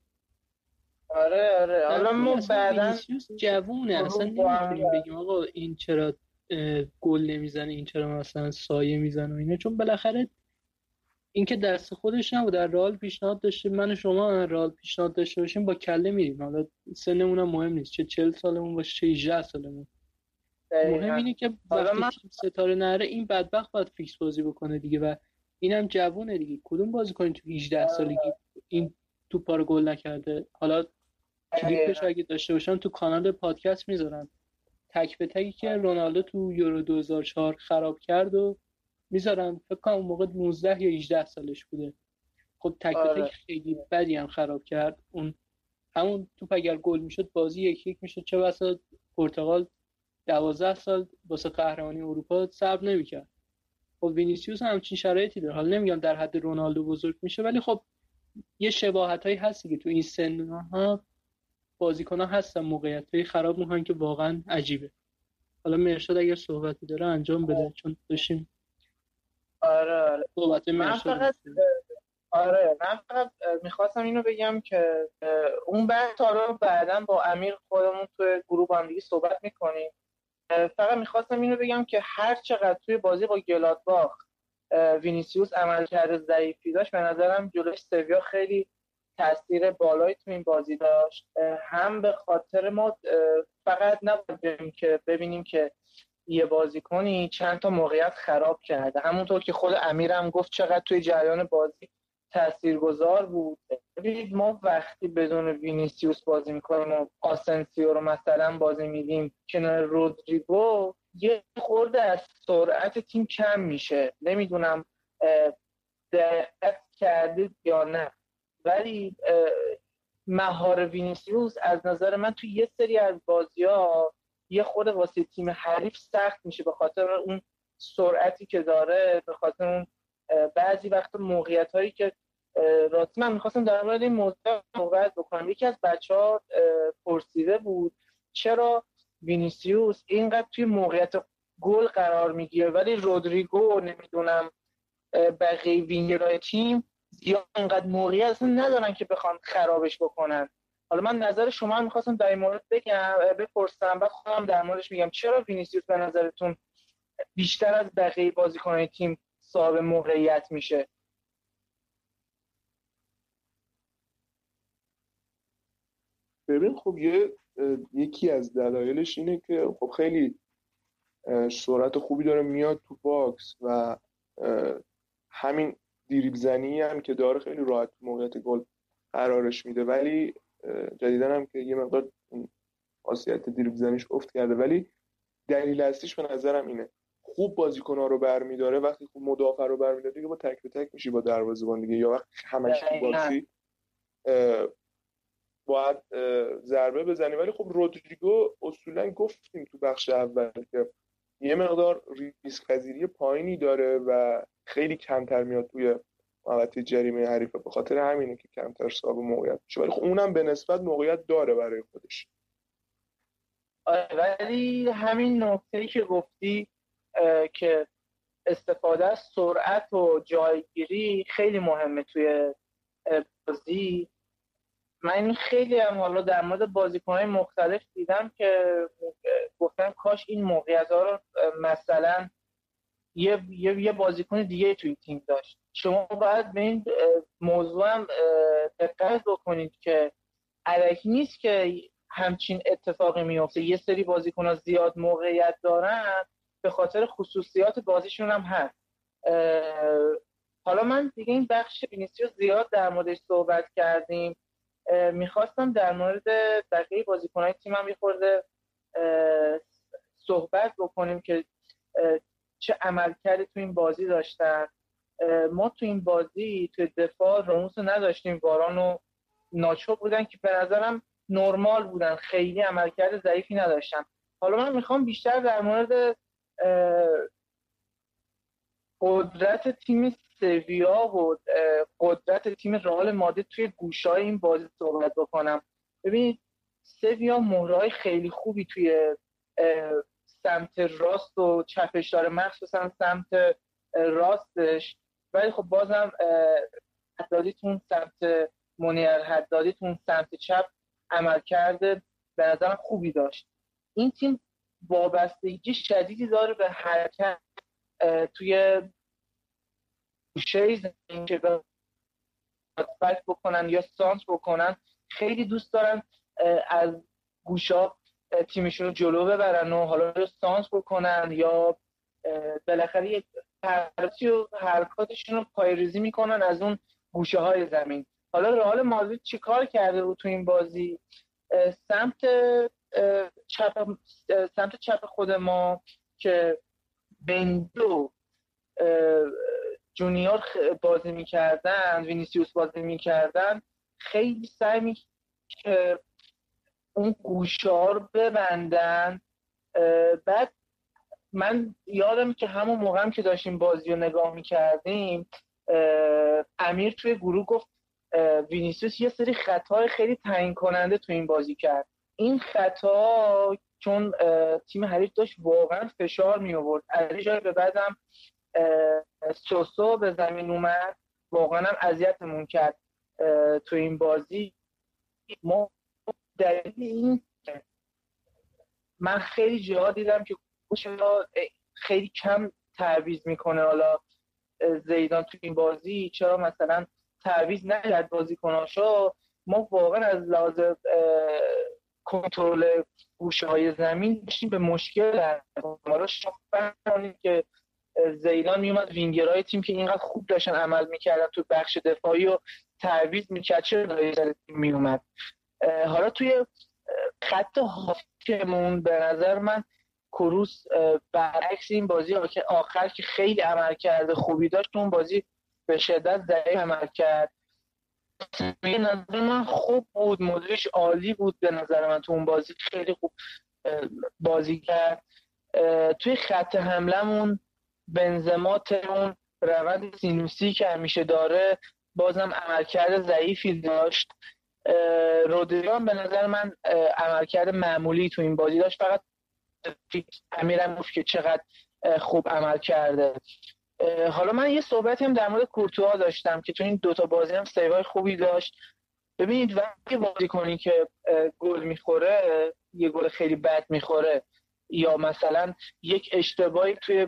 آره حالا ما بعداً وینیسیوس جوونه، اصلا نمیتونیم بگیم آقا این چرا گل نمیزنه، این چرا مثلا سایه میزنه و اینا، چون بالاخره این که دست خودش نبود. در رئال پیشنهاد داشته، من و شما رئال پیشنهاد داشته باشیم با کله میریم، حالا سنمون هم مهم نیست، چه 40 سالمون باشه چه 18 سالمون. مهم اینه که وقتی ستاره نره این بدبخت باید فیکس بازی بکنه دیگه و اینم جوونه دیگه. کدوم بازیکن تو 18 سالگی این توپا رو گل نکرده؟ حالا کلیپش اگه داشته باشن تو کانال پادکست میذارن، تک به تکی که رونالدو تو یورو 2004 خراب کرد و میذارن، فکر کنم اون موقع 19 یا 18 سالش بوده. خب تک به تک خیلی بدی هم خراب کرد. اون همون توپ اگر گل میشد بازی 1-1 میشد، چه بسا پرتغال 12 سال واسه قهرمانی اروپا صبر نمیکرد. خب وینیسیوس هم همچین شرایطی داره، حالا نمیگم در حد رونالدو بزرگ میشه، ولی خب یه شباهتایی هستی که تو این سن‌ها بازیکن‌ها هستن موقعیتایی خراب میکنن که واقعا عجیبه. حالا مرشد اگر صحبتی داره انجام بده چون داشتیم. آره صحبت من فقط میخواستم اینو بگم که اون حالا بعداً با امیر خودمون توی گروه هم دیگه صحبت میکنیم. فقط میخواستم اینو بگم که هر چقدر توی بازی با گلادباخ وینیسیوس عملکرد ضعیفی داشت، به نظرم جلوی سویا خیلی تاثیر بالایی تو این بازی داشت. هم به خاطر ما فقط نبودیم که ببینیم که یه بازیکنی چند تا موقعیت خراب کرده، همونطور که خود امیرم گفت چقدر توی جریان بازی تاثیرگذار بود. ما وقتی بدون وینیسیوس بازی میکنیم و آسنسیو رو مثلا بازی میدیم کنار رودریگو، یه خورده از سرعت تیم کم میشه. نمیدونم دقت کردید یا نه، ولی مهار وینیسیوس از نظر من توی یه سری از بازی‌ها یه خورده واسه تیم حریف سخت میشه، به خاطر اون سرعتی که داره، به خاطر اون بعضی وقت موقعیت‌هایی که راستی من می‌خواستم در مورد این موضوع صحبت بکنم. یکی از بچه‌ها پرسیده بود چرا وینیسیوس اینقدر توی موقعیت گل قرار میگیره ولی رودریگو نمیدونم بقیه وینگرهای تیم زیاد اینقدر موقعیت اصلا ندارن که بخوان خرابش بکنن. حالا من نظر شما هم می‌خواستم در این مورد بپرسم، بعد خودم در موردش میگم. چرا وینیسیوس به نظرتون بیشتر از بقیه بازیکن‌های تیم صاحب موقعیت میشه؟ ببین خب یکی از دلایلش اینه که خب خیلی سرعت خوبی داره میاد تو باکس و همین دریبل زنی هم که داره خیلی راحت موقعیت گل قرارش میده، ولی جدیدن هم که یه مقدار خاصیت دریبل زنیش افت کرده. ولی دلیل اصلیش به نظرم اینه خوب بازیکن‌ها رو برمی‌داره. وقتی خوب مدافع رو برمی‌داره دیگه با تک به تک میشی با دروازه‌بان دیگه، یا وقتی همش تو بازی باید ضربه بزنی. ولی خب رودریگو اصولا گفتیم تو بخش اول که یه مقدار ریسک پذیری پایینی داره و خیلی کمتر میاد توی محوطه جریمه حریف، به خاطر همینه که کمتر صاحب موقعیت میشه. ولی خب اونم به نسبت موقعیت داره برای خودش. ولی همین نکته‌ای که گفتی که استفاده از سرعت و جایگیری خیلی مهمه توی بازی. من خیلی هم حالا در مورد بازیکن‌های مختلف دیدم که گفتن کاش این موقعیت‌ها رو مثلا یه بازیکن دیگه توی تیم داشت. شما باید به این موضوع هم دقت بکنید که الکی نیست که همچین اتفاقی میفته. یه سری بازیکن‌ها زیاد موقعیت دارن به خاطر خصوصیات بازیشون هم هست. حالا من دیگه این بخش وینیسیوس زیاد در موردش صحبت کردیم، میخواستم در مورد بقیه بازیکن‌های تیمم یه خورده صحبت بکنیم که چه عملکردی تو این بازی داشتن. ما تو این بازی تو دفاع راموس نداشتیم، واران و ناچو بودن که به نظرم نرمال بودن، خیلی عملکرد ضعیفی نداشتن. حالا من میخوام بیشتر در مورد قدرت تیم سویا و قدرت تیم رئال مادرید توی گوشه‌های این بازی صحبت بکنم. ببینید سویا مهره‌های خیلی خوبی توی سمت راست و چپش داره، مخصوصا سمت راستش، ولی خب بازم حدادیتون سمت منیر حدادیتون سمت چپ عمل کرده به نظرم خوبی داشت. این تیم وابستگی شدیدی داره به حرکت توی گوشه زمین که بک بکنن یا سانت بکنن. خیلی دوست دارن از گوشا تیمشون رو جلو ببرن و حالا یا سانت بکنن یا بالاخره یک حرکاتی و حرکاتشون رو پایه‌ریزی میکنن از اون گوشه های زمین. حالا رئال مادرید چی کار کرده بود تو این بازی؟ سمت چپ خود ما که بندو جونیور بازی میکردن، وینیسیوس بازی میکردن، خیلی سعی میکرد که اون گوشه‌ها رو ببندن. بعد من یادم که همون موقع هم که داشتیم بازی رو نگاه میکردیم امیر توی گروه گفت وینیسیوس یه سری خطاهای خیلی تعیین کننده تو این بازی کرد. این خطا چون تیم حریف داشت واقعا فشار می آورد، از جای به بعدم سوسو به زمین اومد، واقعا هم اذیتمون کرد تو این بازی. ما دلیل این من خیلی جاها دیدم که چرا خیلی کم تعویض میکنه حالا زیدان تو این بازی، چرا مثلا تعویض نکرد بازیکناشو. ما واقعا از لحاظ کنترل گوشه‌های زمین داشتیم به مشکل ما رو شفاف کنیم که زیدان میومد وینگرهای تیم که اینقدر خوب داشتن عمل میکردن تو بخش دفاعی و تعویض میکرد چه تیم میومد. حالا توی خط هافکمون به نظر من کروس برعکس این بازی آخر که خیلی عمل کرده خوبی داشت، اون بازی به شدت ضعیف عمل کرد. به نظر من خوب بود، مدیرش عالی بود به نظر من، تو اون بازی خیلی خوب بازی کرد. توی خط حملمون بنزما اون روند سینوسی که همیشه داره بازم عملکرد ضعیفی داشت. رودریگان به نظر من عملکرد معمولی تو این بازی داشت، فقط امیرم گفت که چقدر خوب عمل کرده. حالا من یه صحبتی هم در مورد کورتوا داشتم که تو این دوتا بازی هم سیوای خوبی داشت. ببینید وقتی بازی کنی که گل میخوره، یه گل خیلی بد میخوره یا مثلا یک اشتباهی توی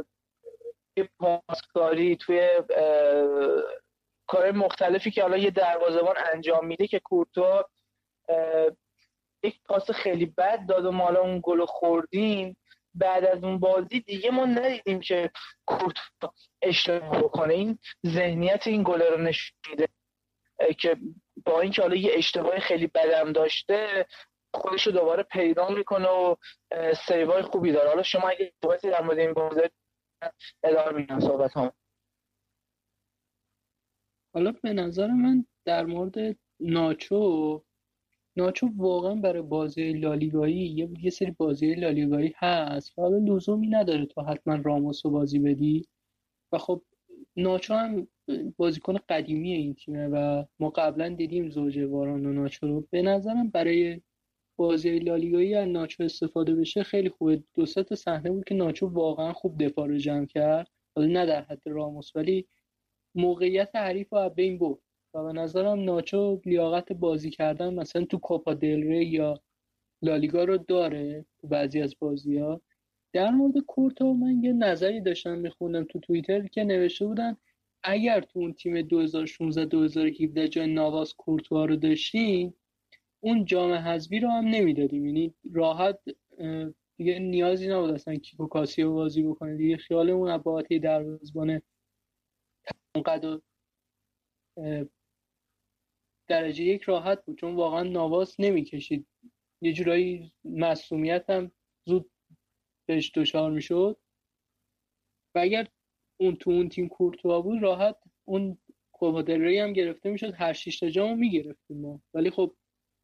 پاسکاری، توی کار مختلفی که حالا یه دروازه‌بان انجام میده که کورتوا یک پاس خیلی بد داد و ما حالا اون گل خوردیم، بعد از اون بازی دیگه ما ندیدیم که کورتوا اشتباه بکنه. این ذهنیت این گل رو نشون میده که با اینکه حالا یه اشتباه خیلی بدم داشته خودش رو دوباره پیدا میکنه و سیوای خوبی داره. حالا شما اگه صحبتی در مورد این بازی ادامه میدم صحبت هم. حالا به نظر من در مورد ناچو واقعا برای بازی لالیگایی یه سری بازی لالیگایی هست حالا لزومی نداره تو حتما راموس رو بازی بدی و خب ناچو هم بازیکن قدیمی این تیمه و ما قبلا دیدیم زوجه واران و ناچو رو. به نظرم برای بازی لالیگایی از ناچو استفاده بشه خیلی خوبه. دو سه تا صحنه بود که ناچو واقعا خوب دفاع رو جمع کرد، حالا نه در حد راموس ولی موقعیت حریف رو از بین برد و به نظرم ناچو لیاقت بازی کردن مثلا تو کوپا دل ری یا لالیگا رو داره تو بعضی از بازی‌ها. در مورد کورتوا من یه نظری داشتم میخوندم تو توییتر که نوشته بودن اگر تو اون تیم 2016 2017 جای نواس کورتوا رو داشتیم اون جام حذفی رو هم نمیدادیم، یعنی راحت دیگه نیازی نبود اصلا کیکو کاسیو بازی بکنه دیگه، خیالمون از بابت دروازه‌بان اونقدر درجه یک راحت بود چون واقعا نواس نمیکشید، یه جورایی معصومیت هم زود بهش دچار میشد و اگر اون تو اون تیم کورتوا بود راحت اون کوپا دل ری هم گرفته میشد، هر 6 تا جامو میگرفتیم ما. ولی خب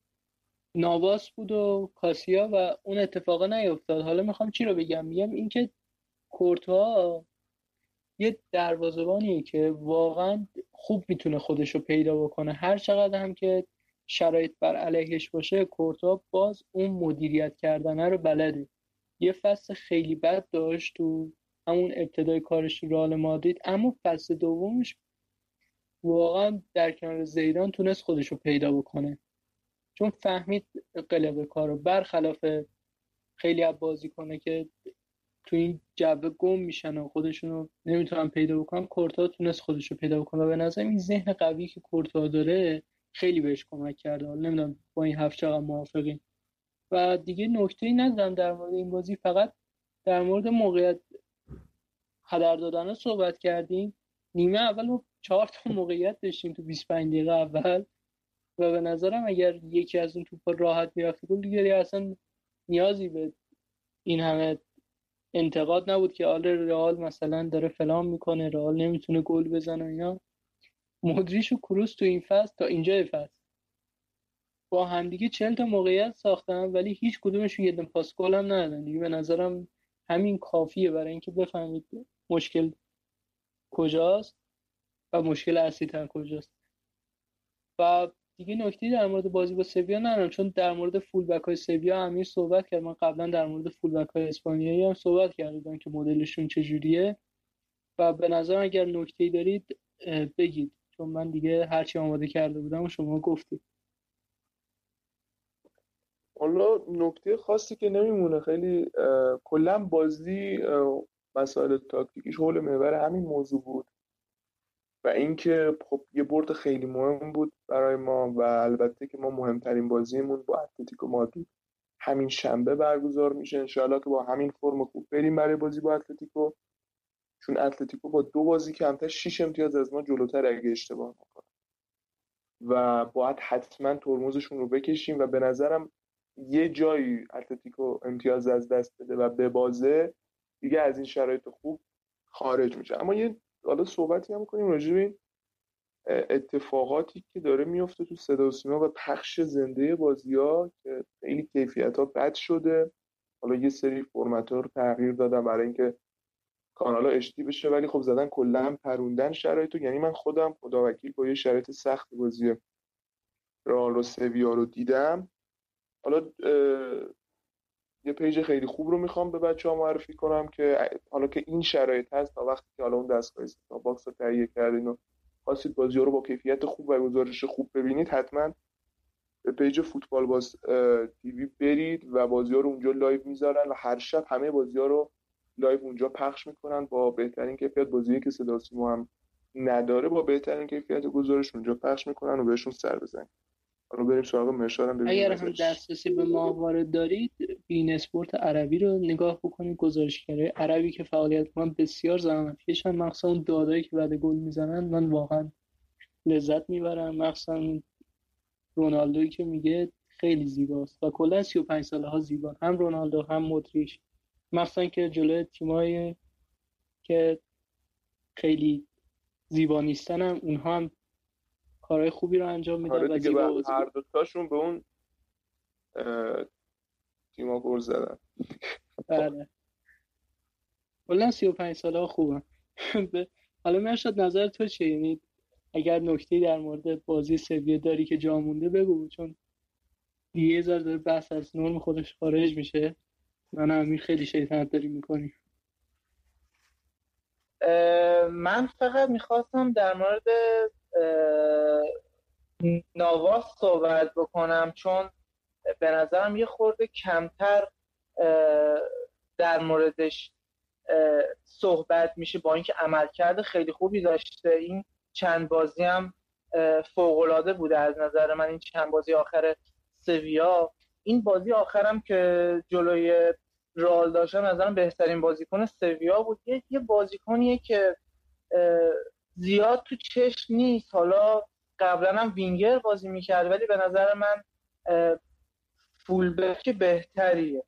نواس بود و کاسیا و اون اتفاقا نیفتاد. حالا میخوام چی رو بگم؟ میگم اینکه کورتوا یه دروازه‌بانیه که واقعا خوب میتونه خودش رو پیدا بکنه، هر چقدر هم که شرایط بر علیهش باشه کورتوا باز اون مدیریت کردنه رو بلده. یه فصل خیلی بد داشت تو همون ابتدای کارش تو رئال مادرید، اما فصل دومش واقعا در کنار زیدان تونست خودش رو پیدا بکنه چون فهمید قلب کارو، برخلاف خیلی از بازیکنه که تو این جو گم میشن و خودشونو نمیتونن پیدا بکنن، کورتوا تونست خودشو پیدا بکنه و به نظر این ذهن قوی که کورتوا داره خیلی بهش کمک کرده. نمیدونم با این حرف چقدر موافقین. و دیگه نکته‌ای ندارم در مورد این بازی، فقط در مورد موقعیت هدر دادن صحبت کردیم. نیمه اول ما 4 تا موقعیت داشتیم تو 25 دقیقه اول و به نظرم اگر یکی از اون توپا راحت میرفت گل دیگه اصلا نیازی به این همه انتقاد نبود که رئال مثلا داره فلان میکنه، رئال نمیتونه گل بزنه اینا. مودریچ و کروس تو این فصل تا اینجای فصل با همدیگه 40 تا موقعیت ساختن ولی هیچ کدومشون یه دونه پاس گل هم ندادن دیگه. به نظرم همین کافیه برای اینکه بفهمید مشکل کجاست و مشکل اصلی تر کجاست. و دیگه نکته در مورد بازی با سویا ندارم چون در مورد فول بک های سویا امیر صحبت کرد. من قبلا در مورد فول بک های اسپانیایی هم صحبت کردم که مدلشون چجوریه و به نظرم اگر نکته‌ای دارید بگید چون من دیگه هرچی آماده کرده بودم و شما گفتید. حالا نکته خاصی که نمیمونه، خیلی کلا بازی مسائل تاکتیکیش حول محور همین موضوع بود و اینکه خب یه برد خیلی مهم بود برای ما و البته که ما مهمترین بازیمون با اتلتیکو مادرید همین شنبه برگزار میشه، انشاءالله که با همین فرم خوب بریم برای بازی با اتلتیکو چون اتلتیکو با 2 بازی کمتر 6 امتیاز از ما جلوتر اگه اشتباه نکنم و باید حتما ترمزشون رو بکشیم و به نظرم یه جایی اتلتیکو امتیاز از دست بده و ببازه دیگه از این شرایط خوب خارج میشه. اما یه حالا صحبتی هم کنیم راجع به این اتفاقاتی که داره میفته تو صدا و سیما و پخش زنده بازی‌ها که خیلی کیفیت‌ها بد شده. حالا یه سری فرمت‌ها رو تغییر دادن برای اینکه کانالا اشتی بشه ولی خب زدن کلا هم پروندن شرایطو. یعنی من خودم خداوکیل با یه شرایط سخت بازی رئال و سویا رو دیدم. حالا یه پیج خیلی خوب رو میخوام به بچه‌ها معرفی کنم که حالا که این شرایط هست تا وقتی که حالا اون دستگاه استثنا باکس رو تهیه کردین و خواستید بازی‌ها رو با کیفیت خوب و گزارش خوب ببینید حتما به پیج فوتبال باز تیوی برید و بازی‌ها رو اونجا لایو میذارن و هر شب همه بازی‌ها رو لایو اونجا پخش میکنن با بهترین کیفیت. بازی‌ای که صدا و سیما هم نداره با بهترین کیفیت گزارش اونجا پخش میکنن و بهشون سر بزنید. حالا بریم سراغ مرشاد هم ببینیم. اگر هم دسترسی به ماهواره دارید بین اسپورت عربی رو نگاه بکنید. گزارشگرای عربی که فعالیت میکنن بسیار زحمتکشن، مخصوصا اون دادایی که بعد گل میزنن من واقعا لذت میبرم. مخصوصا رونالدویی که میگه خیلی زیباست و کلا 35 ساله ها زیبا، هم رونالدو هم مودریچ، مخصوصا که جلوی تیمایی که خیلی زیبا نیستن هم اونها هم کارهای خوبی رو انجام میدن و زیبا بازی. هر دو تاشون به اون تیما گل زدن. بله کلا 35 ساله ها خوبن. حالا مرشد نظر تو چیه؟ یعنی اگر نکته‌ای در مورد بازی سویا داری که جا مونده بگو، چون دیگه یه ذره داره بحث از نرم خودش خارج میشه. من امیر خیلی شیطنت داری میکنی. من فقط میخواستم در مورد نواس صحبت بکنم چون به نظرم یه خورده کمتر در موردش صحبت میشه با اینکه عملکرد خیلی خوبی داشته. این چند بازی هم فوق‌العاده بوده از نظر من. این چند بازی آخر سویا، این بازی آخرم که جلوی رئال داشتم نظرم بهترین بازیکن سویا بود. یه بازیکنیه که زیاد تو چشم نیست. حالا قبلا هم وینگر بازی میکرد ولی به نظر من فولبک بهتریه.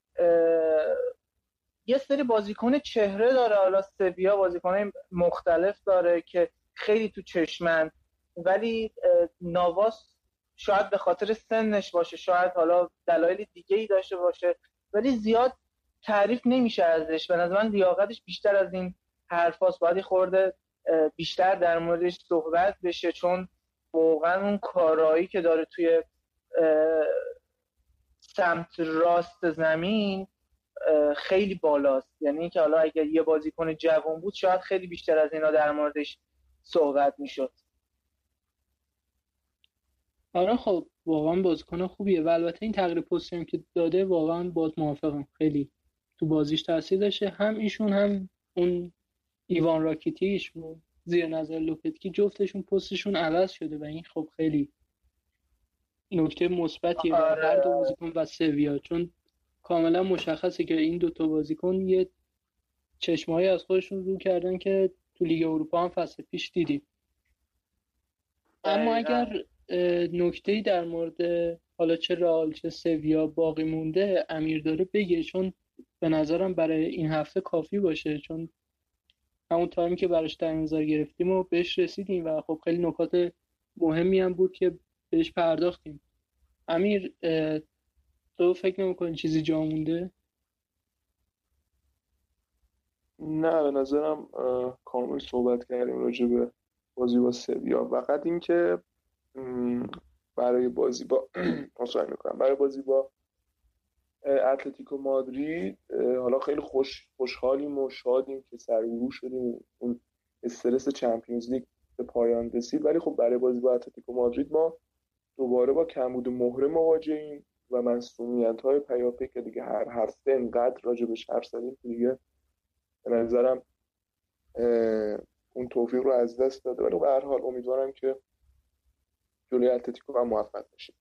یه سری بازیکن چهره داره. حالا سویا بازیکن مختلف داره که خیلی تو چشمن، ولی نواس شاید به خاطر سنش باشه، شاید حالا دلایل دیگه ای داشته باشه، ولی زیاد تعریف نمیشه ازش. به نظر من لیاقتش بیشتر از این حرفاست. باید خورده بیشتر در موردش صحبت بشه چون واقعا اون کارایی که داره توی سمت راست زمین خیلی بالاست. یعنی اینکه حالا اگر یه بازیکن جوان بود شاید خیلی بیشتر از اینا در موردش صحبت میشد. آره خب واقعا بازیکن خوبیه و البته این تغییر پستی هم که داده واقعا باهات موافقم. خیلی تو بازیش تاثیر داشته. هم ایشون هم اون ایوان راکیتیش زیر نظر لوپتگی جفتشون پستشون عوض شده و این خب خیلی نکته مثبتیه برای هر دو بازیکن و سویا، چون کاملا مشخصه که این دوتا بازیکن یه چشمهایی از خودشون رو کردن که تو لیگ اروپا هم فصل پیش دیدیم. اما اگر نکته‌ای در مورد حالا چه رئال چه سویا باقی مونده امیر داره بگه، چون به نظرم برای این هفته کافی باشه، چون همون تایمی که براش در نظر گرفتیم و بهش رسیدیم و خب خیلی نکات مهمی هم بود که بهش پرداختیم. امیر تو فکر نمی‌کنی چیزی جا مونده؟ نه به نظرم کامل صحبت کردیم راجع به بازی با سویا. فقط این که برای بازی با برای بازی با اتلتیکو مادرید حالا خیلی خوشحالیم و شادیم که سرورو شدیم، اون استرس چمپیونز لیگ به پایان رسید. ولی خب برای بازی با اتلتیکو مادرید ما دوباره با کمبود مهره مواجهیم و معصومیت‌های پیاپی که دیگه هر هفته انقدر راجبش حرف زدیم دیگه به نظرم اون توفیق رو از دست داده. ولی به هر حال امیدوارم که جلوی اتلتیکو هم موفق بشیم.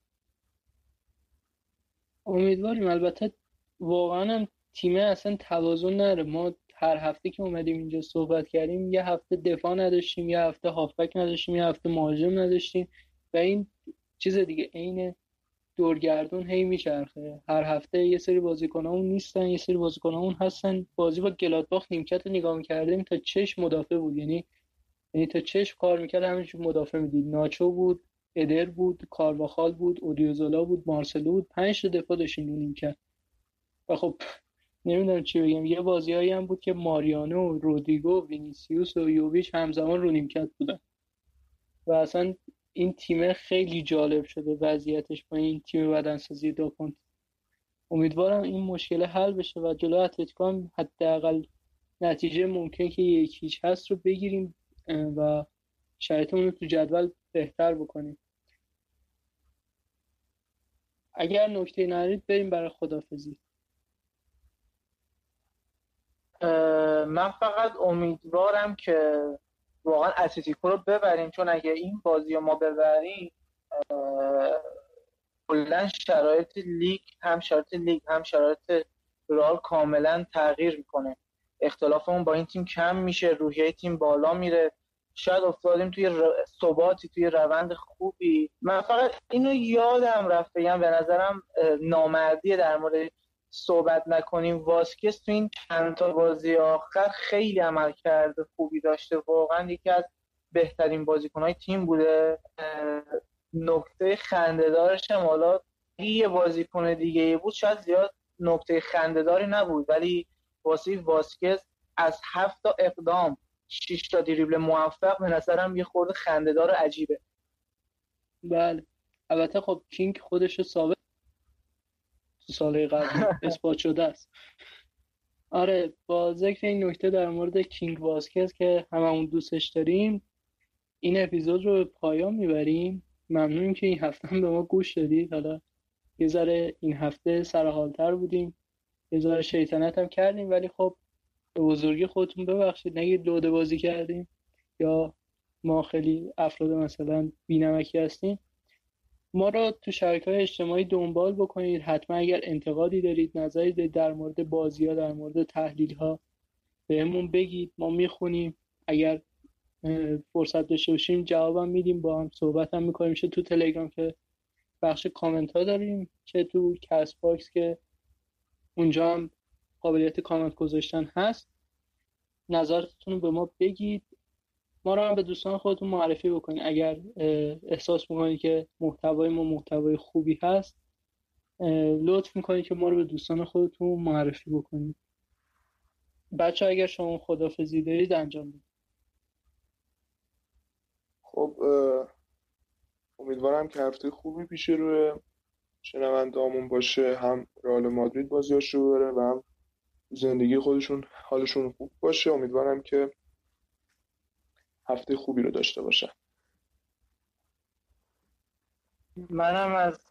امیدواریم. البته واقعا هم تیم اصلا توازن نره. ما هر هفته که اومدیم اینجا صحبت کردیم یه هفته دفاع نداشتیم، یه هفته هافبک نداشتیم، یه هفته مهاجم نداشتیم و این چیز دیگه عین دورگردون هی میچرخه. هر هفته یه سری بازیکنامون نیستن، یه سری بازیکنامون هستن. بازی با گلادباخ نیمکت رو نگاه می‌کردیم تا چشم مدافع بود، یعنی تا چشم کار می‌کرد همینجور مدافع می‌دید. ناچو بود، ادر بود، کارواخال بود، اودیوزولا بود، مارسلو بود، 5 تا دفاع داشتیم رو نیمکت. و خب نمیدونم چی بگم، یه بازیایی هم بود که ماریانو، رودریگو، وینیسیوس و یوویچ همزمان رو نیمکت بودن و اصلا این تیم خیلی جالب شده وضعیتش با این تیم بدنسازی داکونت. امیدوارم این مشکل حل بشه و جلو اتلتیکو هم حداقل نتیجه ممکن که 1-0 هست رو بگیریم و شرایطمون رو تو جدول بهتر بکنیم. اگر نکته ندارید بریم برای خداحافظی. من فقط امیدوارم که واقعا اتلتیکو رو ببریم، چون اگه این بازی رو ما ببریم کلا شرایط لیگ هم شرایط رئال کاملا تغییر میکنه. اختلافمون با این تیم کم میشه، روحیه تیم بالا میره، شاید افتادیم توی ثباتی، توی روند خوبی. من فقط اینو یادم رفت بگم، به نظرم نامردیه در مورد صحبت نکنیم. واسکز تو این چند تا بازی آخر خیلی عمل کرده، خوبی داشته، واقعا یکی از بهترین بازیکن‌های تیم بوده. نکته خنده‌دارش هم حالا یه بازیکن دیگه بود شاید زیاد نکته خنده‌داری نبود، ولی واسه واسکز از 7 تا اقدام 6 تا دریبل موفق به نظرم یه خورده خنده‌دار عجیبه. بله البته خب کینگ خودش رو ثابت تو سال قبل اثبات شده است. آره با ذکر این نکته در مورد کینگ واسکز که هممون دوستش داریم این اپیزود رو به پایان میبریم. ممنونیم که این هفته هم به ما گوش دادید. حالا یه ذره این هفته سرحالتر بودیم، یه ذره شیطنت هم کردیم، ولی خب به بزرگی خودتون ببخشید نگید دوده بازی کردیم یا ما خیلی افراد مثلا بی‌نمکی هستیم. ما رو تو شبکه‌های اجتماعی دنبال بکنید. حتما اگر انتقادی دارید، نظری دارید در مورد بازی‌ها، در مورد تحلیل‌ها بهمون بگید، ما میخونیم. اگر فرصت داشته باشیم جوابم میدیم، با هم صحبت هم میکنیم، چه تو تلگرام که بخش کامنت ها داریم، چه تو کست باکس که اونجا هم قابلیت کامنت گذاشتن هست. نظرتون رو به ما بگید، ما رو هم به دوستان خودتون معرفی بکنید. اگر احساس میکنید که محتوای ما محتوای خوبی هست لطف میکنید که ما رو به دوستان خودتون معرفی بکنید. بچه اگر شما خداحافظی دارید انجام بدید. خب امیدوارم که هفته خوبی پیش روی شنونده‌هامون باشه، هم رئال مادرید بازیاش رو ببره و هم زندگی خودشون حالشون خوب باشه. امیدوارم که هفته خوبی رو داشته باشن. منم از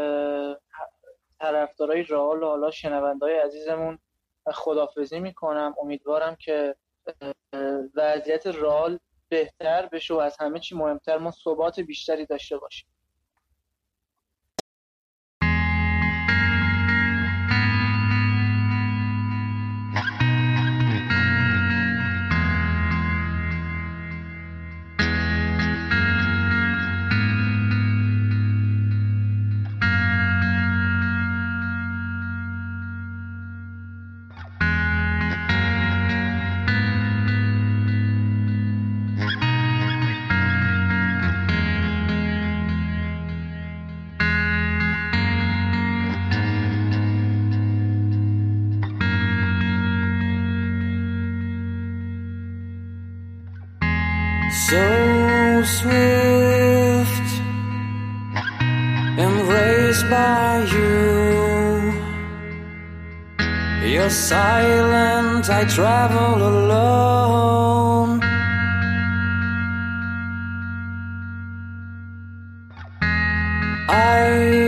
طرفدارای رئال و حالا شنونده‌های عزیزمون خداحافظی میکنم. امیدوارم که وضعیت رئال بهتر بشه و از همه چی مهمتر ما ثبات بیشتری داشته باشیم. So swift, embraced by you. You're silent, I travel alone. I